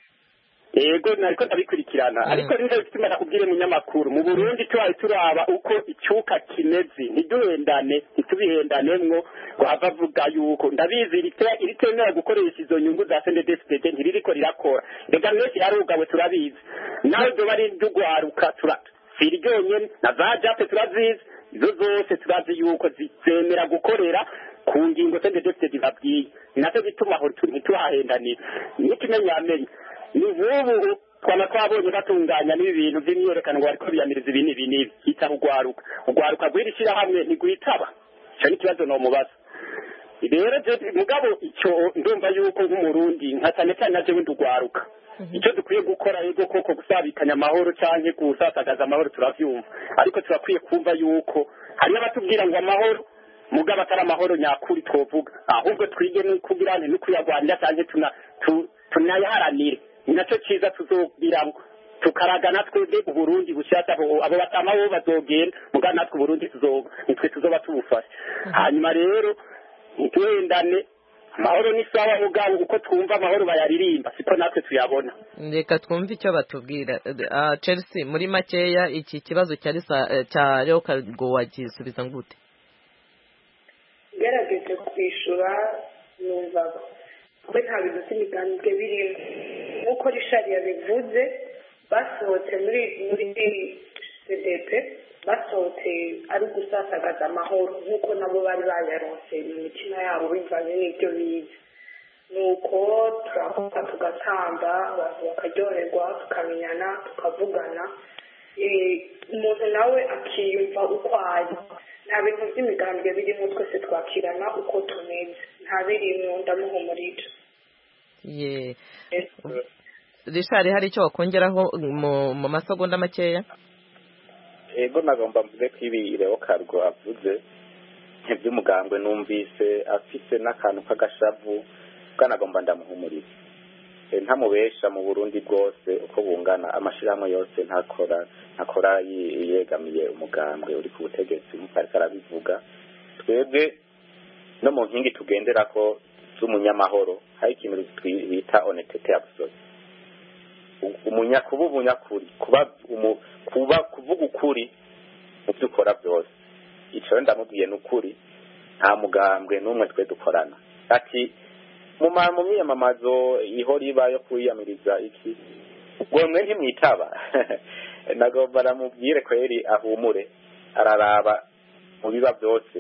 Ego nariko ndabikurikirana ariko ninde bituma nakubwire mu nyamakuru mu Burundi twari turaba uko icyuka kimeze ntiduhendane ntitubihendanemwo ngo hava vuga yuko ndabizi iritemera gukoresha izo nyungu za C N D D F D D ntiririko rirakora rega mwese yarugawe turabizi nawe byo bari dugwaruka tura siriryonyene na za jape turazizi izo zose turazi yuko zizemera gukorera ku ku ngingo se ndetse zibabwiye nacyo bituma aho ntituhahendanira n'ikimenyamenya ni nk'ubu twana twabonye batunganya n'ibi bintu by'imyerekano ngo bariko biyamiriza ibi n'ibi n'ibi hita urwaruka urwaruka rw'irishira hamwe ntigwitaba icyo ni ikibazo nomubaza rero mugabo icyo ndumva yuko nk'umurundi nka cyane cyane naje wenda urwaruka icyo dukwiye gukora yego koko gusabikanya amahoro cyangwa gusasagaza amahoro turavyumva ariko turakwiye kumva yuko hari abatubwira ngo amahoro mugabo atari amahoro nyakuri twovuga ahubwo twige no kugira no kuyagwanira cyangwa tuna tunayaharanire nacyo cyiza tuzogira ngo tukaraga natwe de Burundi bushaka abo batama bo bazogenda mugabo natwe Burundi tuzoga nitwe tuzoba tubufasha hanyuma rero ntitwendane amahoro ni sawa mugabo uko twumva amahoro bayaririmba siko natwe tuyabona reka twumve icyo batubwira Chelsea muri makeya iki kibazo cyari cya Leoka ngo wagisubiza ngute gerageze kwishura numva we nta bintu by'imigambwe birimo nk'uko Richard yabivuze basohotse muri muri C D P basohotse ari gusasagaza amahoro nk'uko nabo bari bayaronse mu mitima yabo bivanye n'ibyo bize nuko turavuga tugatamba abantu bakaryoherwa tukamenyana tukavugana umuntu nawe akiyumva uko ari nta bintu by'imigambwe birimo twese twakirana uko tumeze nta birimo ndamuhumurira ye Richard hari icyo wakongeraho mu masegonda makeya ego nagomba mvuze ko ibi Leoka avuze iby'umugambwe numvise afise n'akantu k'agashavu kanagomba ndamuhumuriza ntamubesha mu Burundi bwose uko bungana amashirahamwe yose ntakora ntakora yegamiye umugambwe uri ku butegetsi nk'uko ariko arabivuga twebwe no mu nkingi tugendera ko z'umunyamahoro hari ikintu bita honnêteté absolue umunyakubu bunyakuri kuba kuba kuvuga ukuri mu byo ukora byose icyo ndamubwiye n'ukuri nta mugambwe n'umwe twe dukorana ati mu mu myamamazo iho riba yo kwiyamiriza iki ubwo mwe ntimwitaba nagomba namubwire ko yari ahumure araraba mu biba byose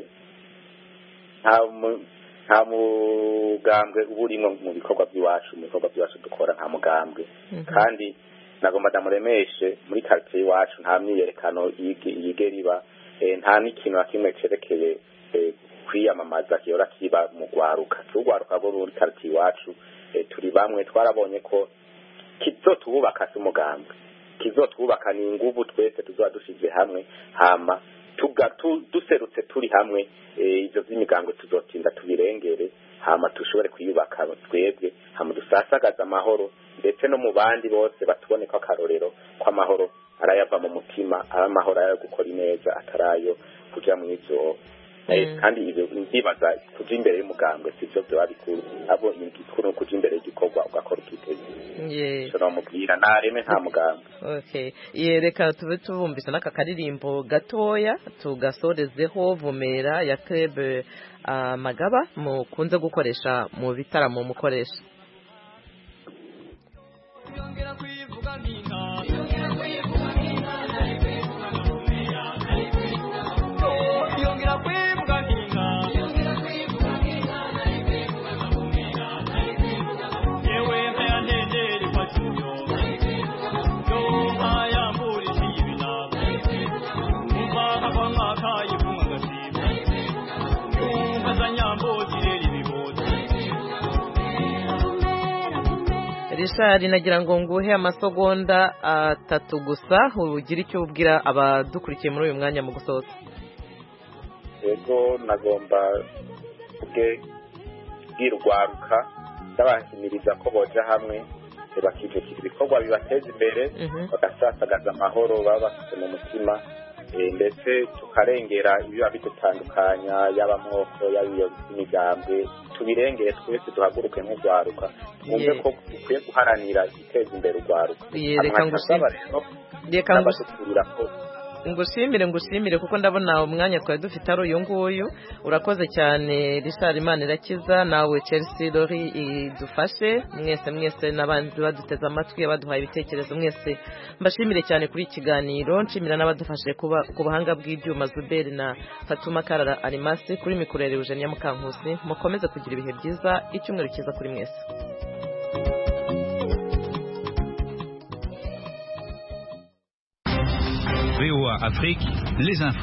nta nta mugambwe uburimo mu bikorwa by'iwacu mu bikorwa by'iwacu dukora nta mugambwe kandi nagomba ndamuremeshe muri quartier iwacu nta myiyerekano yigeriba nta n'ikintu kimwe cerekeye kwiyamamaza kiyora kiba mu gwaruka tugwaruka bo muri quartier iwacu turi bamwe twarabonye ko kizotubaka se umugambwe kizotubaka ni ingubu twese tuzoba dushize hamwe hama duserutse turi hamwe ibyo by'imigambwe tuzotinda tubirengere hama tushobore kwiyubaka twebwe hama dusasagaza amahoro ndetse no mu bandi bose batubone ko akarorero kw'amahoro arayava mu mutima amahoro ayo gukora ineza atarayo kuja mu ivyo kandi ibyo ndibaza kuja imbere y'umugambwe sivyo byo abikuru abo ingikuru kuja imbere y'igikorwa ugakora ukiteze ye so namubwira nareme nta mugambwe okay ye reka tube tubumbisa naka karirimbo gatoya tugasorezeho vumera ya Club uh, Magaba mukunze gukoresha mu bitaramo mukoresha yongera kwivuga ninka yongera kwivuga ninka yongera kwivuga ninka yongera kwivuga ninka yewe mpaya ndendere kwatuyo yo haya muri shibina umva kwa mwaka yifunga gasiba umva nyambo kireri bibota Richard nagira ngo nguhe amasegonda atatu gusa ugira icyo ubwira abadukurikiye muri uyu mwanya mu gusoza yego nagomba ubwe bwirwaruka ndabahimiriza ko boja hamwe bakijekira ibikorwa bibateza imbere bagasasagaza amahoro baba bafite mu mutima ndetse tukarengera ibiba bidutandukanya yaba amoko yaba imigambwe tubirengere twese duhaguruke nk'urwaruka twumve ko dukwiye guharanira guteza imbere urwaruka reka ngusaba reka ngusaba ngushimire ngushimire kuko ndabona umwanya twari dufite ari uyu nguyu. Urakoze cyane Richard Manirakiza, nawe Chelsea Lori idufashe, mwese mwese n'abandi baduteze amatwi abaduhaye ibitekerezo mwese mbashimire cyane kuri ikiganiro. Nshimira n'abadufashe kuba ku buhanga bw'ibyuma Zuberi na Fatuma Karara Arimasi, kuri mikorere Eugenia Mukankusi. Mukomeze kugira ibihe byiza, icyumweru cyiza kuri mwese. V O A Afrique, les infos.